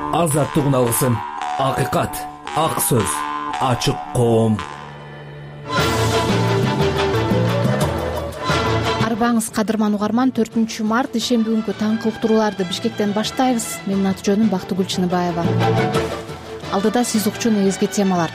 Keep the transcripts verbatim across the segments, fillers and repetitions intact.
азаттык алгысын, акыйкат, ак сөз, ачык коом. Арбаңыз кадырман угарман, төртүнчү март ишемби күнкү таңкы уктурууларды Бишкектен баштайбыз. Менин аты жөнүм Бактыгүл Чыныбаева. Алдыда сиз укчу негизги темалар.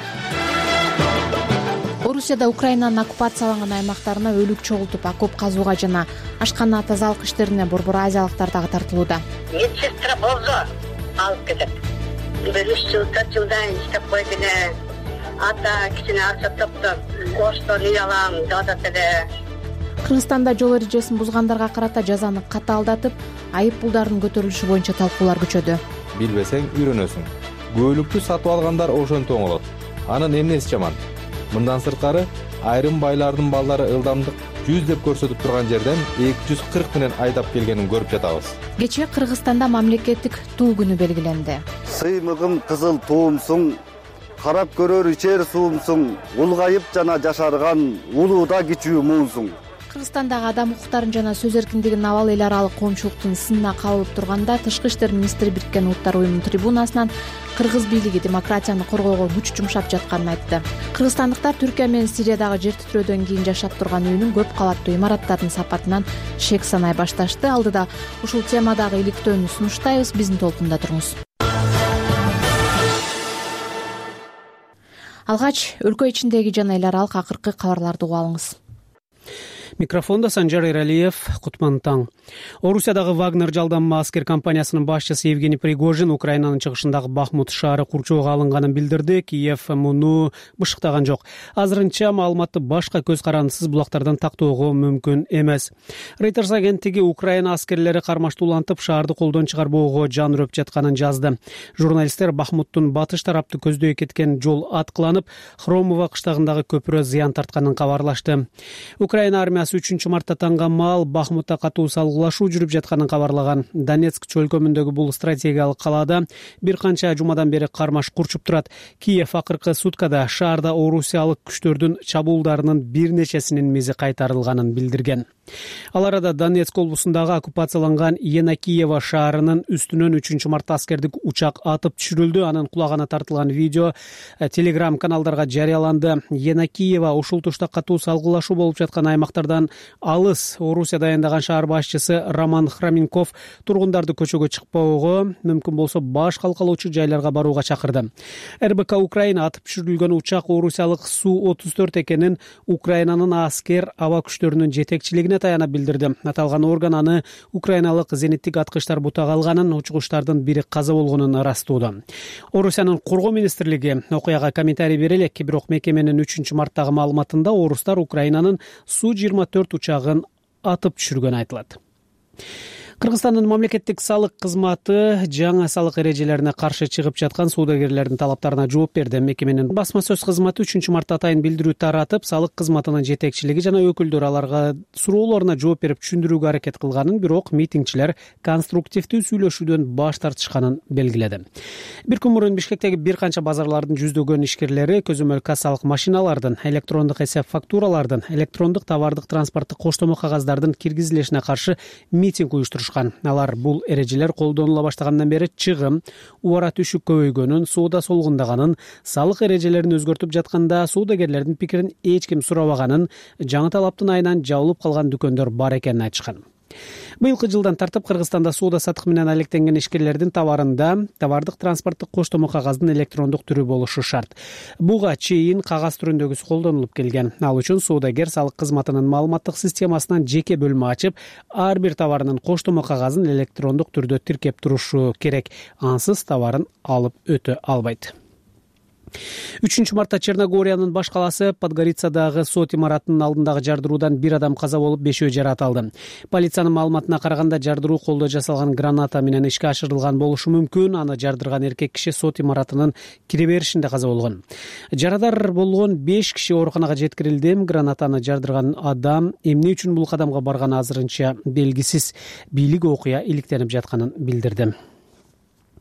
Орусияда Украинанын оккупацияланган аймактарына өлүк чогултуп, окоп казууга жана ашкана тазалык иштерине борбор азиялыктар дагы тартылууда. Медсестра болсо алып кетет. бир үч жыл, төрт жылдан иштеп койду эле. Ата кичине акча топтоп, коштон үй алам, жадат эле. Кыргызстанда жол эрежесин бузгандарга карата жазаны катаалдатып, айып пулдардын көтөрүлүшү боюнча талкуулар күчөдү. Билбесең үйрөнөсүң. Көйлүктү сатып алгандар ошентип оңолот. Анын эмнеси жаман? Мындан сырткары айрым байлардын балдары ылдамдык жүз деп көрсөтүп турган жерден эки жүз кырк менен айдап келгенин көрүп жатабыз. Кечээ Кыргызстанда мамлекеттик туу күнү белгиленди. Сыймыгым кызыл туумсуң, карап көрөр ичер суумсуң, улгайып жана жашарган улууда кичүү муунсуң. Кыргызстандагы адам укуктарын жана сөз эркиндигин абал эл аралык коомчулуктун сынына кабылып турганда Тышкы иштер министри Бириккен Улуттар уюмунун трибунасынан кыргыз бийлиги демократияны коргоого күч жумшап жатканын айтты. Кыргызстандыктар Түркия менен Сириядагы жер титирөөдөн кийин жашап турган үйүнүн көп кабаттуу имараттардын сапатынан шек санай башташты. Алдыда ушул темадагы иликтөөнү сунуштайбыз. Биздин толкунда туруңуз. Алгач өлкө ичиндеги жана эл аралык акыркы кабарларды угуп алыңыз. Микрофонда Санжар Иралиев. Кутман таң. Орусиядагы Вагнер жалданма аскер компаниясынын башчысы Евгений Пригожин Украинанын чыгышындагы Бахмут шаары курчоого алынганын билдирди. Киев муну бышыктаган жок. Азырынча маалыматты башка көз карандысыз булактардан тактоого мүмкүн эмес. Reuters агенттиги Украина аскерлери кармаштуулантып шаарды колдон чыгарбоого жан үрөп жатканын жазды. Журналисттер Бахмуттун батыш тарапты көздөй кеткен жол аткыланып, Хромово кыштагындагы көпүрө зыян тартканын кабарлашты. Украина армиясы үчүнчү мартта таңга маал Бахмутта катуу салгылашуу жүрүп жатканын кабарлаган. Донецк чөлкөмүндөгү бул стратегиялык калаада бир канча жумадан бери кармаш курчуп турат. Киев акыркы суткада шаарда орусиялык күчтөрдүн чабуулдарынын бир нечесинин мизи кайтарылганын билдирген. Ал арада Донецк облусундагы оккупацияланган Енакиево шаарынын үстүнөн үчүнчү мартта аскердик учак атып түшүрүлдү. Анын кулагына тартылган видео телеграм каналдарга жарыяланды. Енакиево ушул тушта катуу салгылашуу болуп жаткан аймактардан алыс. Орусия дайындаган шаар башчысы Роман Храменков тургундарды көчөгө чыкпоого, мүмкүн болсо баш калкалоочу жайларга барууга чакырды. эр бэ ка Украина атып түшүрүлгөн учак орусиялык Су отуз төрт экенин Украинанын аскер аба күчтөрүнүн жетекчилигине таянып билдирди. Аталган орган аны украиналык зениттик аткычтар бутага алганын, учкучтардын бири каза болгонун ырастууда. Орусиянын коргоо министрлиги окуяга комментарий бере элек, бирок мекеменин үчүнчү марттагы маалыматында орустар Украинанын Су жыйырма төрт учагын атып түшүргөнү айтылат. Кыргызстандын мамлекеттик салык кызматы жаңы салык эрежелерине каршы чыгып жаткан соодагерлердин талаптарына жооп берди. Мекеменин басма сөз кызматы үчүнчү мартта атайын билдирүү таратып, салык кызматынын жетекчилиги жана өкүлдөрү аларга суроолоруна жооп берип түшүндүрүүгө аракет кылганын, бирок митингчилер конструктивдүү сүйлөшүүдөн баш тартышканын белгиледи. Бир күн мурун Бишкектеги бир канча базарлардын жүздөгөн ишкерлери көзөмөл кассалык машиналардын, электрондук эсеп фактуралардын, электрондук товардык транспорттук коштомо кагаздардын киргизилишине каршы митинг уюштурушкан. Алар бул эрежелер колдонула баштагандан бери чыгым, убара түшүк көбөйгөнүн, соода солгундаганын, салык эрежелерин өзгөртүп жатканда соодагерлердин пикирин эч ким сурабаганын, жаңы талаптын айынан жабылып калган дүкөндөр бар экенин айтышкан. Быйылкы жылдан тартып Кыргызстанда соода сатык менен алектенген ишкерлердин товарында товардык транспорттук коштомо кагаздын электрондук түрү болушу шарт. Буга чейин кагаз түрүндөгүсү колдонулуп келген. Ал үчүн соодагер салык кызматынын маалыматтык системасынан жеке бөлмө ачып, ар бир товарынын коштомо кагазын электрондук түрдө тиркеп турушу керек. Ансыз товарын алып өтө албайт. үчүнчү мартта Черногориянын баш каласы Подгорицадагы сот имаратынын алдындагы жардыруудан бир адам каза болуп, бешөө жаратылды. Полициянын маалыматына караганда жардыруу колдо жасалган граната менен ишке ашырылган болушу мүмкүн. Аны жардырган эркек киши сот имаратынын кире беришинде каза болгон. Жарадар болгон беш киши ооруканага жеткирилди. Гранатаны жардырган адам эмне үчүн бул кадамга барганы азырынча белгисиз. Бийлик окуя иликтенип жатканын билдирди.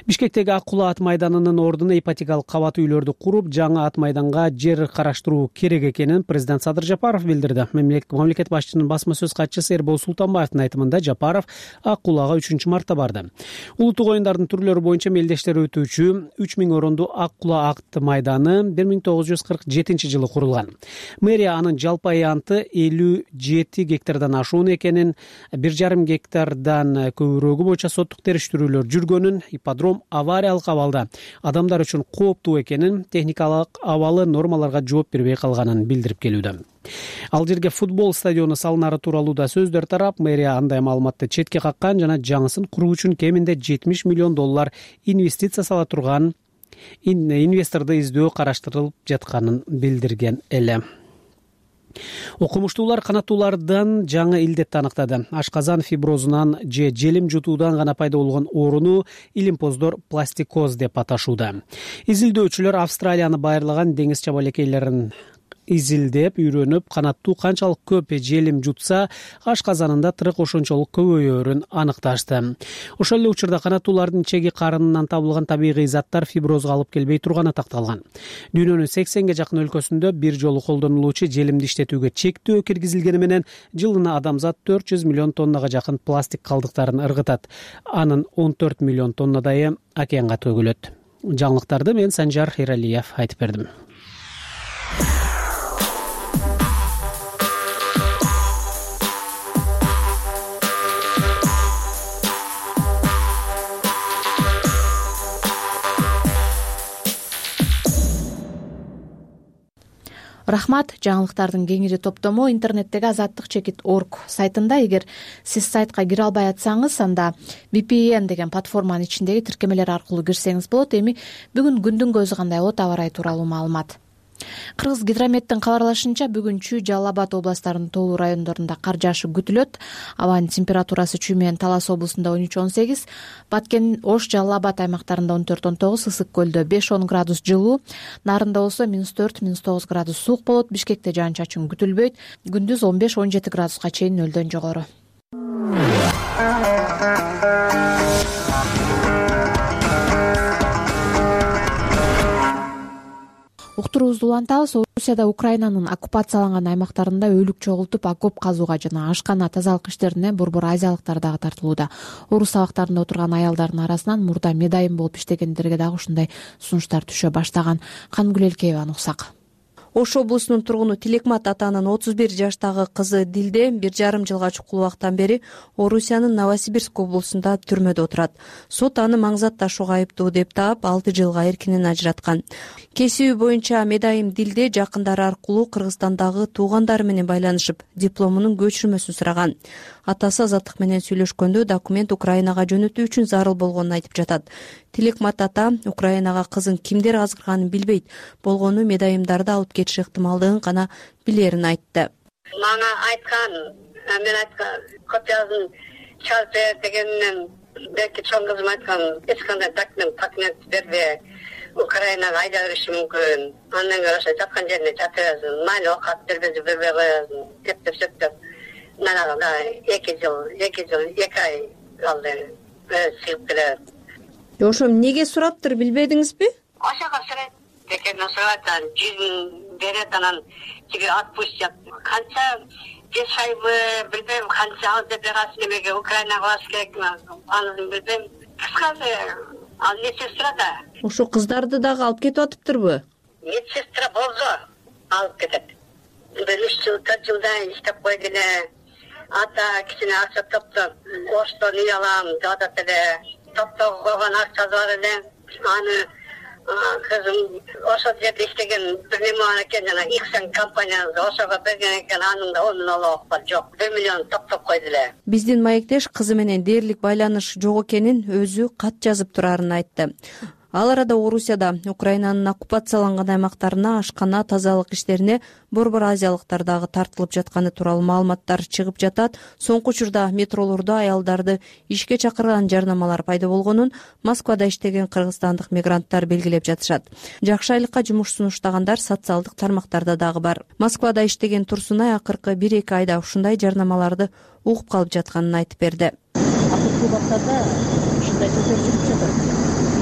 Бишкектеги Ак Кула ат майданынын ордуна ипотекалык кабат үйлөрдү куруп, жаңы ат майданга жер караштыруу керек экенин президент Садыр Жапаров билдирди. Мамлекет башчысынын басма сөз катчысы Эрбол Султанбаевдин айтымында Жапаров Ак Кулага үчүнчү марта барды. Улуттук оюндардын түрлөрү боюнча мелдештер өтүүчү үч миң орондуу Ак Кула ат майданы бир миң тогуз жүз кырк жетинчи жылы курулган. Мэрия анын жалпы аянты элүү жети гектардан ашуун экенин, бир жарым гектардан көбүрөгү боюнча соттук териштирүүлөр жүргөнүн, ипподром авариялык абалда адамдар үчүн кооптуу экенин, техникалык абалы нормаларга жооп бербей калганын билдирип келүүдө. Ал жерге футбол стадиону салынары тууралуу да сөздөр тарап, мэрия андай маалыматты четке каккан жана жаңысын куруу үчүн кеминде жетимиш миллион доллар инвестиция сала турган инвесторду издөө караштырылып жатканын билдирген эле. Окумуштуулар канаттуулардан жаңы илдетти аныктады. Ашказан фиброзунан же желим жутуудан гана пайда болгон ооруну илимпоздор пластикоз деп аташууда. Изилдөөчүлөр Австралияны байырлаган деңиз чабалекейлерин изилдеп, үйрөнүп, канаттуу канчалык көп желим жутса, ашказанында тырык ошончолук көбөйөөрүн аныкташты. Ошол эле учурда канаттуулардын чеги карынынан табылган табигый заттар фиброзго алып келбей турганы такталган. Дүйнөнүн сексенге жакын өлкөсүндө бир жолу колдонулуучу желимди иштетүүгө чектөө киргизилгени менен жылына адамзат төрт жүз миллион тоннага жакын пластик калдыктарын ыргытат. Анын он төрт миллион тоннадайы океанга төгүлөт. Жаңылыктарды мен Санжар Эралиев айтып бердим. Рахмат. Жаңылыктардын кеңири топтому интернеттеги азаттык чекит точка орг сайтында. Эгер сиз сайтка кире албай атсаңыз, анда ви пи эн деген платформанын ичиндеги тиркемелер аркылуу кирсеңиз болот. Эми бүгүн күндүн көзү кандай болот, аба ырайы тууралуу маалымат. Кыргыз гидрометтин кабарлашынча, бүгүн Жалал Абад областарынын тоолуу райондорунда кар жаашы күтүлөт. Абанын температурасы Чүй менен Талас облусунда он үч он сегиз, Баткен, Ош, Жалал Абад аймактарында он төрт он тогуз, Ысык көлдө беш он градус жылуу, Нарында болсо минус төрт минус тогуз градус суук болот. Бишкекте жаан чачын күтүлбөйт. Күндүз он беш он жети градуска чейин нөлдөн жогору. Уктуруубузду улантабыз. Орусияда Украинанын оккупацияланган аймактарында өлүк чогултуп, окоп казууга жана ашкана тазалык иштерине борбор азиялыктар дагы тартылууда. Орус абактарында отурган аялдардын арасынан мурда медайым болуп иштегендерге дагы ушундай сунуштар түшө баштаган. Кангүл Элкееванын уксак. Ош облусунун тургуну Тилекмат атанын отуз бир жаштагы кызы Дилде бир жарым жылга чукул убакыттан бери Орусиянын Новосибирск облусунда түрмөдө отурат. Сот аны маңзат ташууга айыптуу деп таап, алты жылга эркинен ажыраткан. Кесиби боюнча медайым Дилде жакындары аркылуу Кыргызстандагы туугандары менен байланышып, дипломунун көчүрмөсүн сураган. Атасы азаттык менен сүйлөшкөндө документ Украинага жөнөтүү үчүн зарыл болгонун айтып жатат. Тилекмат ата Украинага кызын кимдер азгырганын билбейт, болгону медайымдарды алып кетиши ыктымалдыгын гана билерин айтты. Мага айткан, мен айткан, копиясын чалып бер дегенинен, белки чоң кызым айткан, эч кандай документ, документ бербе, Украинага айда бериши мүмкүн. Андан көрө жаткан жерине жата берсин, майли окат бербеси бербей коесун, деп деп сөктөп. Мен ага эки жыл, эки жыл, эки ай алды, сыйып келет. Ошо эмнеге сураптыр, билбедиңизби? Ошого сурайт экен, сурайт, жүзүн берет, анан тебе отпустят. Канча беш айбы, билбейм, канча ал деп берасың эмеге Украинага барыш керек, аны билбейм. Кыскасы, ал медсестра да. Ошо кыздарды дагы алып кетип атыптырбы? Медсестра болсо алып кетет. Бир үч жыл, төрт жылдан иштеп койгуна, ата кичине акча топтоп, Оштон үй алам, деп эле топтоп койгон акчасы бар эле. Аны кызым ошо жерде иштеген бир неме бар экен, жана Иксен компаниясы ошого берген экен, анын да он налог бар, жок, бир миллион топтоп койду эле. Биздин маектеш кызы менен дээрлик байланыш жок экенин өзү кат жазып турарын айтты. Ал арада Орусияда Украинанын оккупацияланган аймактарына ашкана тазалык иштерине борбор азиялыктар дагы тартылып жатканы тууралуу маалыматтар чыгып жатат. Соңку учурда метролордо аялдарды ишке чакырган жарнамалар пайда болгонун Москвада иштеген кыргызстандык мигранттар белгилеп жатышат. Жакшы айлыкка жумуш сунуштагандар социалдык тармактарда дагы бар. Москвада иштеген Турсунай акыркы бир эки айда ушундай жарнамаларды угуп калып жатканын айтып берди. Акыркы убактарда ушундай сөздөр чыгып жатат.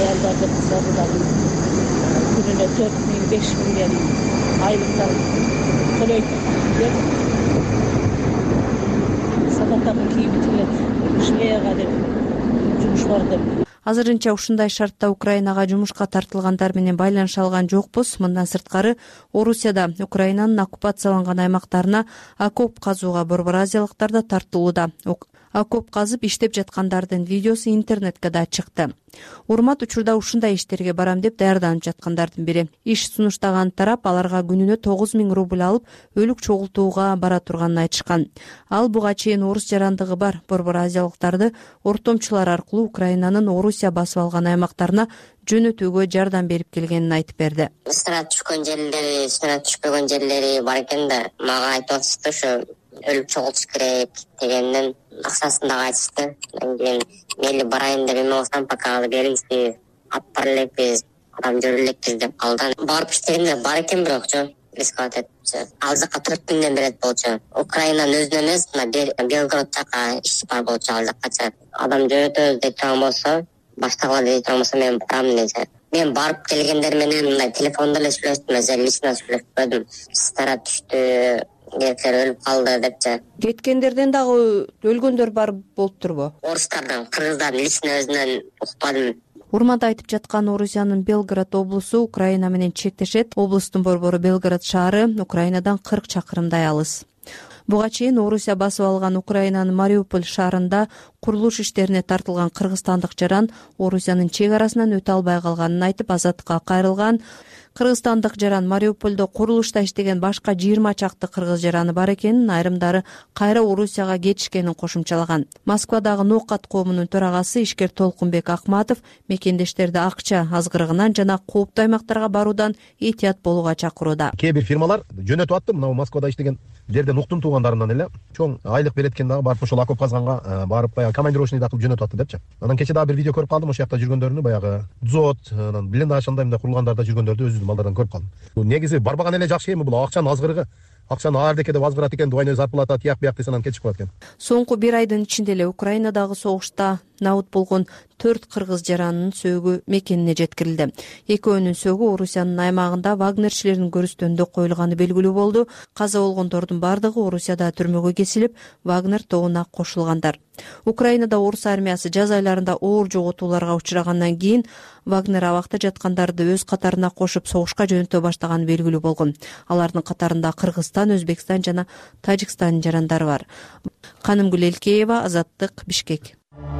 аялдарды кыздарды дагы күнүнө төрт миң беш миңден айлыктар төлөйт деп сабаттагы кийим тигет шлега деп жумуш бар деп. Азырынча ушундай шартта Украинага жумушка тартылгандар менен байланыша алган жокпуз. Мындан сырткары Орусияда Украинанын оккупацияланган аймактарына окоп казууга борбор азиялыктар да тартылууда. Окоп казып иштеп жаткандардын видеосу интернетке да чыкты. Урмат учурда ушундай иштерге барам деп даярданып жаткандардын бири. Иш сунуштаган тарап аларга күнүнө тогуз миң рубль алып, өлүк чогултууга бара турганын айтышкан. Ал буга чейин орус жарандыгы бар борбор азиялыктарды ортомчулар аркылуу Украинанын Орусия басып алган аймактарына жөнөтүүгө жардам берип келгенин айтып берди. Снаряд түшкөн жерлери, снаряд түшпөгөн жерлери бар экен да, мага айтып атышты ушу өлүк чогултуш керек дегенден акчасын дагы айтышты. Анан кийин мейли барайын деп эме болсам пока алып бериңизби, алып бара элекпиз, адам жүрө элекпиз деп калды. Барып иштегенде бар экен бирок жок. Рисковать этчи. Ал жака төрт миңден берет болчу. Украинанын өзүнө эмес, мына Белгород жака иш бар болчу ал жакачы. Адам жөнөтөбүз деп турган болсо, баштагыла деп турган болсо мен барам десе. Мен барып келгендер менен мындай телефондо эле сүйлөштүм, эже лично сүйлөшпөдүм. Снаряд түштү, эркектер өлүп калды депчи. Кеткендерден дагы өлгөндөр бар болуптурбу? Орустардан, кыргыздардын лично өзүнөн укпадым. Урмат айтып жаткан Орусиянын Белгород облусу Украина менен чектешет. Облустун борбору Белгород шаары Украинадан кырк чакырымдай алыс. Буга чейин Орусия басып алган Украинанын Мариуполь шаарында курулуш иштерине тартылган кыргызстандык жаран Орусиянын чек арасынан өтө албай калганын айтып азаттыкка кайрылган. Кыргызстандык жаран Мариупольдо курулушта иштеген башка жыйырма чакты кыргыз жараны бар экенин, айрымдары кайра Орусияга кетишкенин кошумчалаган. Москвадагы Ноокат коомунун төрагасы ишкер Толкунбек Акматов мекендештерди акча азгырыгынан жана кооптуу аймактарга баруудан этият болууга чакырууда. Кээ бир фирмалар жөнөтүп атты, мына Москвада иштеген жерден уктун туугандарынан эле чоң айлык берет экен дагы барып ошол окоп казганга барып баягы командировочный кылып жөнөтүп атты депчи. Анан кече дагы бир видео көрүп калдым, ошол жакта жүргөндөрүнү баягы дзот, анан блиндаж андай мындай курулгандарда жүргөндөрдү өзү балдардан көрүп калдым. Бул негизи барбаган эле жакшы эми, бул акчанын азгырыгы. Акчаны ардеке деп азгырат экен, двойной зарплата тияк бияк десе анан кетишип калат экен. Соңку бир айдын ичинде эле Украинадагы согушта набыт болгон төрт кыргыз жаранынын сөөгү мекенине жеткирилди. Экөөнүн сөөгү Орусиянын аймагында вагнерчилердин көрүстөнүндө коюлганы белгилүү болду. Каза болгондордун бардыгы Орусияда түрмөгө кесилип, Вагнер тобуна кошулгандар. Украинада орус армиясы жаз айларында оор жоготууларга учурагандан кийин Вагнер абакта жаткандарды өз катарына кошуп согушка жөнөтө баштаганы белгилүү болгон. Алардын катарында Кыргызстан, Өзбекстан жана Тажикстандын жарандары бар. Канымгүл Элкеева, Азаттык, Бишкек.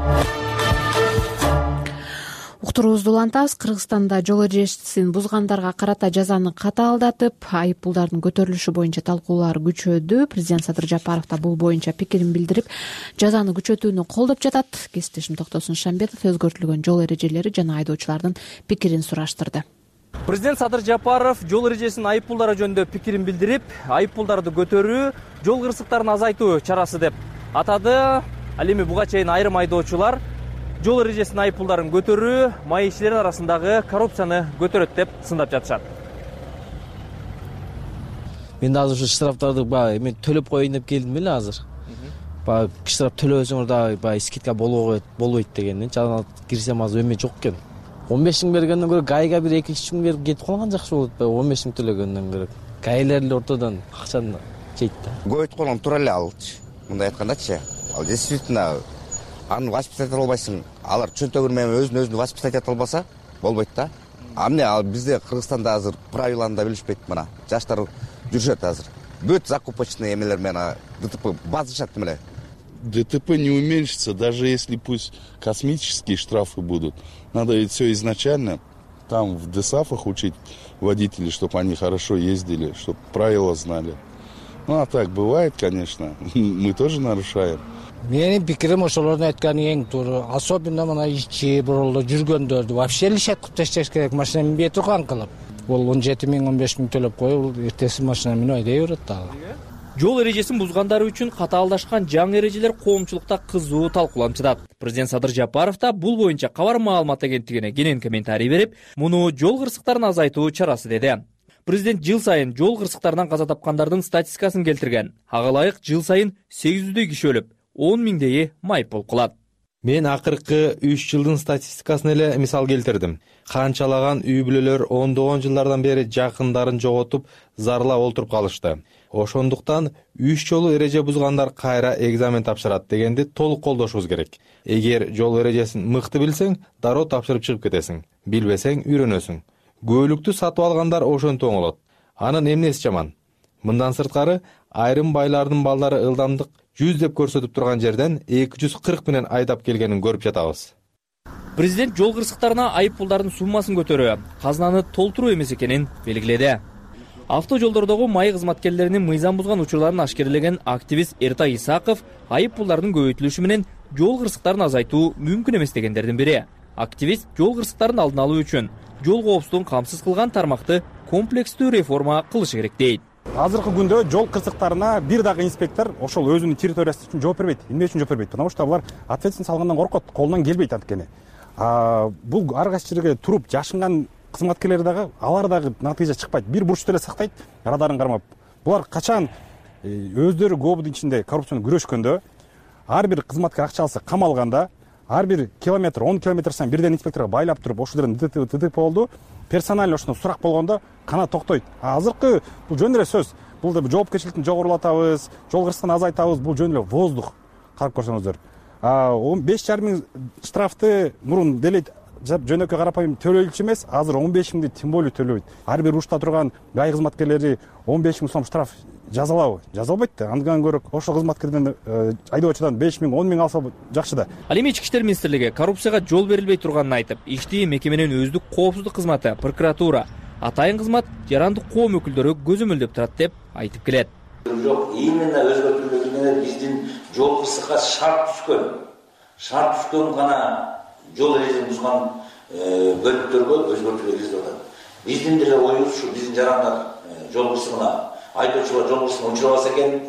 Уктуруубузду улантабыз. Кыргызстанда жол эрежесин бузгандарга карата жазаны катаалдатып, айыппулдардын көтөрүлүшү боюнча талкуулар күчөдү. Президент Садыр Жапаров да бул боюнча пикирин билдирип, жазаны күчөтүүнү колдоп жатат. Кесиптешим Токтосун Шамбетов өзгөртүлгөн жол эрежелери жана айдоочулардын пикирин сураштырды. Президент Садыр Жапаров жол эрежесинин айыппулдары жөнүндө пикирин билдирип, айыппулдарды көтөрүү жол кырсыктарын азайтуу чарасы деп атады. Ал эми буга чейин айрым айдоочулар жол эрежесинин айыппулдарын көтөрүү маекчилер арасындагы коррупцияны көтөрөт деп сындап жатышат. Мен азыр ушу штрафтарды баягы эме төлөп коеюн деп келдим эле азыр. Баягы штраф төлөбөсөңөр дагы баягы скидка болбойт болбойт дегенден жана кирсем азыр эме жок экен. он беш миң бергенден көрө гайга бир эки үч миң берип кетип калган жакшы болот баягы он беш миң төлөгөндөн көрө. Гайлер эле ортодон акчаны жейт да. Көбөйтүп койгон туура эле алчы. Мындай айткандачы, ал действительно аны воспитать эте албайсың. Алар чөнтөгүн менен өзүн өзүн воспитать эте албаса болбойт да. А эмне ал бизде Кыргызстанда азыр правиланы да билишпейт мына. Жаштар жүрүшөт азыр. Бүт закупочный эмелер менен ДТП базышат эле. ДТП не уменьшится, даже если пусть космические штрафы будут. Надо ведь все изначально там в ДСАФах учить водителей, чтобы они хорошо ездили, чтобы правила знали. Ну а так бывает, конечно, мы тоже нарушаем. Менин пикирим ошолордун айтканы эң туура. Особенно мына ичи бурулду жүргөндөрдү вообще лишакып ташташ керек. Машина минбей турган кылып. Бул он жети миң он беш миң төлөп коюп, эртеси машина минип айдай берет дагы. Жол эрежесин бузгандары үчүн катаалдашкан жаңы эрежелер коомчулукта кызуу талкууланып жатат. Президент Садыр Жапаров да бул боюнча Кабар маалымат агенттигине кенен комментарий берип, муну жол кырсыктарын азайтуу чарасы деди. Президент жыл сайын жол кырсыктарынан каза тапкандардын статистикасын келтирген. Ага ылайык жыл сайын сегиз жүздөй киши өлүп, он миңдейи майыппул кылат. Мен акыркы үч жылдын статистикасын эле мисал келтирдим. Канчалаган үй бүлөлөр ондогон жылдардан бери жакындарын жоготуп, зарлап олтуруп калышты. Ошондуктан үч жолу эреже бузгандар кайра экзамен тапшырат дегенди толук колдошубуз керек. Эгер жол эрежесин мыкты билсең, дароо тапшырып чыгып кетесиң. Билбесең үйрөнөсүң. Көөлүктү сатып алгандар ошентип оңолот. Анын эмнеси жаман? Мындан сырткары айрым байлардын балдары ылдамдык жүз деп көрсөтүп турган жерден эки жүз кырк менен айдап келгенин көрүп жатабыз. Президент жол кырсыктарына айып пулдардын суммасын көтөрүү казынаны толтуруу эмес экенин белгиледи. Авто жолдордогу май кызматкерлеринин мыйзам бузган учурларын ашкерелеген активист Эртай Исаков айып пулдардын көбөйтүлүшү менен жол кырсыктарын азайтуу мүмкүн эмес дегендердин бири. Активист жол кырсыктарын алдын алуу үчүн жол коопсуздугун камсыз кылган тармакты комплекстүү реформа кылышы керек дейт. Азыркы күндө жол кырсыктарына бир дагы инспектор ошол өзүнүн территориясы үчүн жооп бербейт. Эмне үчүн жооп бербейт? Потому что алар ответственность алгандан коркот, колунан келбейт анткени. Бул ар кайсы жерге туруп жашынган кызматкерлер дагы, алар дагы натыйжа чыкпайт. Бир бурчту эле сактайт, радарын кармап. Булар качан өздөрү ГОБдун ичинде коррупцияны күрөшкөндө, ар бир кызматкер акча алса камалганда, ар бир километр, он километр сайын бирден инспекторго байлап туруп, ошол жерден ДТП болду. Персонально ошондо сурак болгондо кана токтойт. Азыркы бул жөн эле сөз. Бул да жоопкерчиликти жогорулатабыз, жол кырсыктын азайтабыз, бул жөн эле воздух. Карап көрсөңүздөр. он беш жарым миң штрафты мурун делет жөнөкөй карапайым төлөйлүчү эмес, азыр он беш миңди тем более төлөбөйт. Ар бир урушта турган гай кызматкерлери он беш миң сом штраф жазалабы? Жазалбайт да. Андан көрө ошол кызматкерден айдоочудан беш миң, он миң алса жакшы да. Ал эми Ички иштер министрлиги коррупцияга жол берилбей турганын айтып, иштии мекеменин өздүк коопсуздук кызматы, прокуратура, атайын кызмат, жарандык коом өкүлдөрү көзөмөлдөп турат деп айтып келет. Жок, именно өзгөртүүлөрдү менен биздин жол кырсыкка шарт түшкөн, шарт түшкөн гана жол эрежесин бузган бөлүктөргө өзгөртүүлөр киргизип атат. Биздин деле оюбуз ушу, биздин жарандар жол кырсыгына, айдоочулар жол кырсыгына учурабаса экен,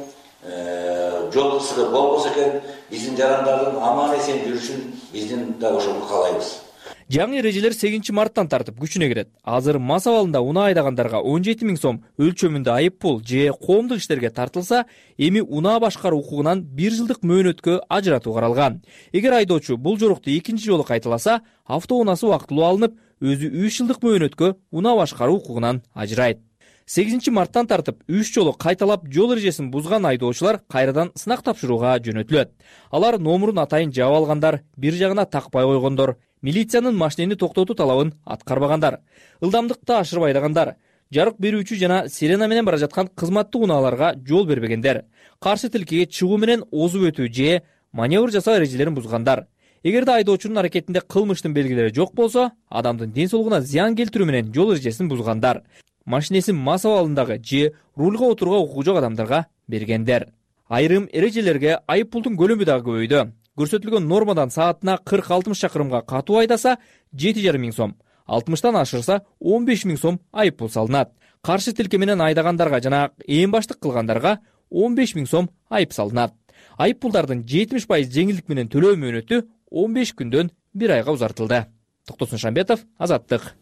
жол кырсыгы болбосо экен, биздин жарандардын аман эсен жүрүшүн биздин да ошону каалайбыз. Жаңы эрежелер сегизинчи марттан тартып күчүнө кирет. Азыр мас абалында унаа айдагандарга он жети миң сом өлчөмүндө айып пул же коомдук иштерге тартылса, эми унаа башкаруу укугунан бир жылдык мөөнөткө ажыратуу каралган. Эгер айдоочу бул жорукту экинчи жолу кайталаса, автоунаасы убактылуу алынып, өзү үч жылдык мөөнөткө унаа башкаруу укугунан ажырайт. сегизинчи марттан тартып үч жолу кайталап жол эрежесин бузган айдоочулар кайрадан сынак тапшырууга жөнөтүлөт. Алар номурун атайын жаап алгандар, бир жагына такпай койгондор, милициянын машинени токтотуу талабын аткарбагандар, ылдамдыкты ашырып айдагандар, жарык берүүчү жана сирена менен бара жаткан кызматтуу унааларга жол бербегендер, каршы тилкеге чыгуу менен озуп өтүү же маневр жасоо эрежелерин бузгандар. Эгерде айдоочунун аракетинде кылмыштын белгилери жок болсо, адамдын ден соолугуна зыян келтирүү менен жол эрежесин бузгандар, машинесин мас абалындагы же рульга отурууга укугу жок адамдарга бергендер. Айрым эрежелерге айып пулдун көлөмү дагы көбөйдү. Көрсөтүлгөн нормадан саатына кырк алтымыш чакырымга катуу айдаса жети жарым миң сом, алтымыштан ашырса он беш миң сом айып пул салынат. Каршы тилке менен айдагандарга жана ээн баштык кылгандарга он беш миң сом айып салынат. Айып пулдардын жетимиш пайыз жеңилдик менен төлөө мөөнөтү он беш күндөн бир айга узартылды. Токтосун Шамбетов, Азаттык.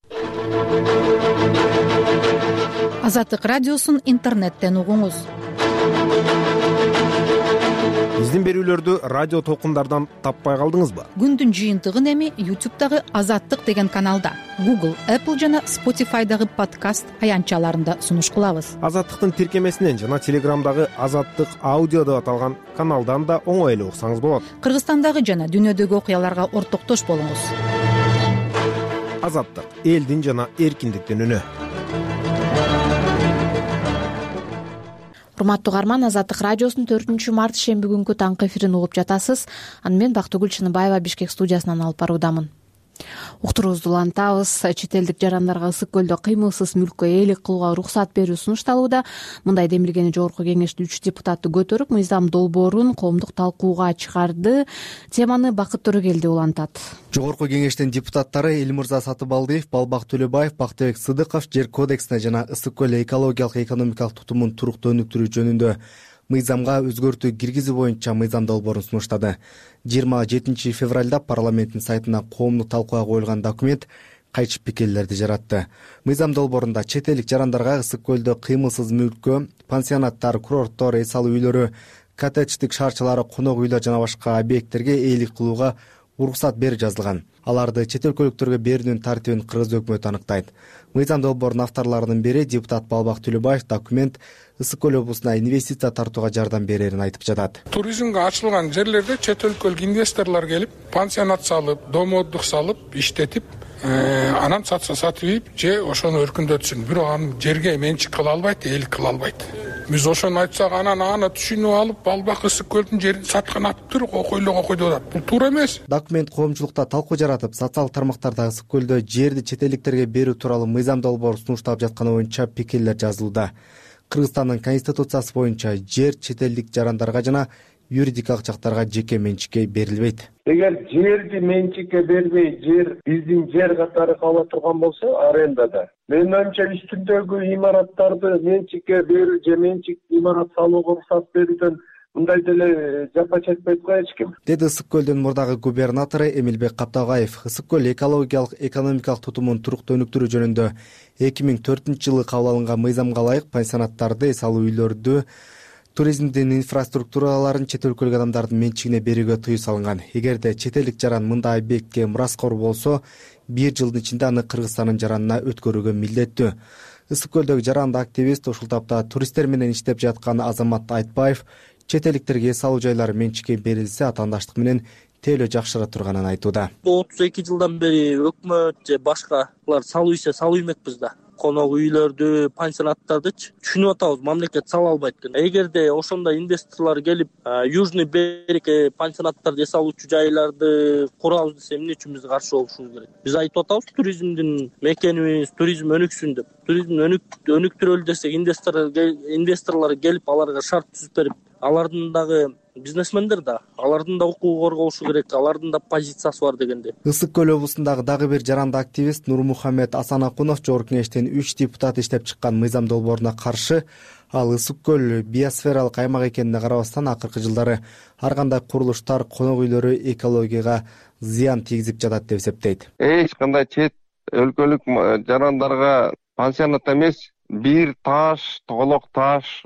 Азаттык радиосун интернеттен угуңуз. Биздин берүүлөрдү радио толкундардан таппай калдыңызбы? Күндүн жыйынтыгын эми YouTube'дагы Азаттык деген каналда, Google, Apple жана Spotify'дагы подкаст аянтчаларында сунуш кылабыз. Азаттыктын тиркемесинен жана Телеграмдагы Азаттык аудио деп аталган каналдан да оңой эле уксаңыз болот. Кыргызстандагы жана дүйнөдөгү окуяларга ортоктош болуңуз. Азаттык — элдин жана эркиндиктин үнү. Урматтуу угарман, Азаттык радиосунун төртүнчү март шемби күнкү таңкы эфирин угуп жатасыз. Аны мен Бактыгүл Чыныбаева Бишкек студиясынан алып баруудамын. Уктуруубузду улантабыз. Чет элдик жарандарга ысык көлдө кыймылсыз мүлккө ээлик кылууга уруксат берүү сунушталууда. Мындай демилгени жогорку кеңештин үч депутаты көтөрүп, мыйзам долбоорун коомдук талкууга чыгарды. Теманы Бакыт Төрөгелди улантат. Жогорку кеңештин депутаттары Элмырза Сатыбалдиев, Балбак Төлөбаев, Бактыбек Сыдыков жер кодексине жана ысык көл экологиялык экономикалык тутумун туруктуу өнүктүрүү жөнүндө мыйзамга өзгөртүү киргизүү боюнча мыйзам долбоорун сунуштады. жыйырма жетинчи февралда парламенттин сайтына коомдук талкууга коюлган документ кайчы пикирлерди жаратты. Мыйзам долбоорунда чет элдик жарандарга ысык көлдө кыймылсыз мүлккө, пансионаттар, курорттор, эс алуу үйлөрү, коттедждик шаарчалары, конок үйлөр жана башка объекттерге ээлик кылууга уруксат бери жазылган. Аларды чет өлкөлүктөргө берүүнүн тартибин Кыргыз өкмөтү анықтайды. Мыйзам долбоорунун авторлорунун бири депутат Балбак Төлөбаев документ Ысык көл облусуна инвестиция тартууга жардам берерин айтып жатат. Туризмге ачылган жерлерде чет өлкөлүк инвесторлор келип, пансионат салып, дом отдых салып, иштетип, анан сатса сатып, же ошону өркүндөтсүн. Бирок аны жерге менчик кыла албайт, эл кыла албайт. Биз ошону айтсак, анан аны түшүнүп алып, Балбак Ысык көлдүн жерин саткан атыптыр, окойлоо окойду атат. Бул туура эмес. Документ коомчулукта талкуу жаратып, социалдык тармактарда Ысык көлдө жерди чет элдиктерге берүү тууралуу мыйзам долбоору сунушталып жатканы боюнча пикирлер жазылууда. Кыргызстандын конституциясы боюнча жер чет элдик жарандарга жана юридикалык жактарга жеке менчикке берилбейт. Эгер жерди менчикке бербей, жер биздин жер катары кала турган болсо, арендада, менин оюмча үстүндөгү имараттарды менчикке берүү же менчик имарат салууга уруксат берүүдөн мындай деле жапа чекпейт го эч ким. Деди Ысык көлдүн мурдагы губернатору Эмилбек Капталгаев. Ысык көл экологиялык экономикалык тутумун туруктуу өнүктүрүү жөнүндө эки миң төртүнчү жылы кабыл алынган мыйзамга ылайык пансионаттарды, эс алуу үйлөрдү, туризмдин инфраструктураларын чет өлкөлүк адамдардын менчигине берүүгө тыюу салынган. Эгерде чет элдик жаран мындай объектке мураскор болсо, бир жылдын ичинде аны Кыргызстандын жаранына өткөрүүгө милдеттүү. Ысык көлдөгү жарандык активист, ушул тапта туристтер менен иштеп жаткан Азамат Айтбаев чет элдиктерге эс алуу жайлары менчикке берилсе, атаандаштык менен тейлөө жакшыра турганын айтууда. отуз эки жылдан бери өкмөт же башкалар салуу иши салуу эмекпиз да. Конок үйлөрдү, пансионаттардычы түшүнүп атабыз, мамлекет сала албайт экен. Эгерде ошондой инвесторлор келип, Южный берег пансионаттарды эс алуучу жайларды курабыз десе, эмне үчүн биз каршы болушубуз керек? Биз айтып атабыз, туризмдин мекенибиз, туризм өнүксүн деп. Туризм өнүктүрөлү десек, инвесторлор келип, аларга шарт түзүп берип, алардын дагы бизнесмендер да, алардын да укугу корголушу керек, алардын да позициясы бар дегенде. Ысык көл облусундагы дагы бир жарандык активист Нурмухаммед Асанакунов Жогорку Кеңештин үч депутаты иштеп чыккан мыйзам долбооруна каршы. Ал Ысык көл биосфералык аймак экенине карабастан, акыркы жылдары ар кандай курулуштар, конок үйлөрү экологияга зыян тийгизип жатат деп эсептейт. Эч кандай чет өлкөлүк жарандарга пансионат эмес, бир таш, тоголок таш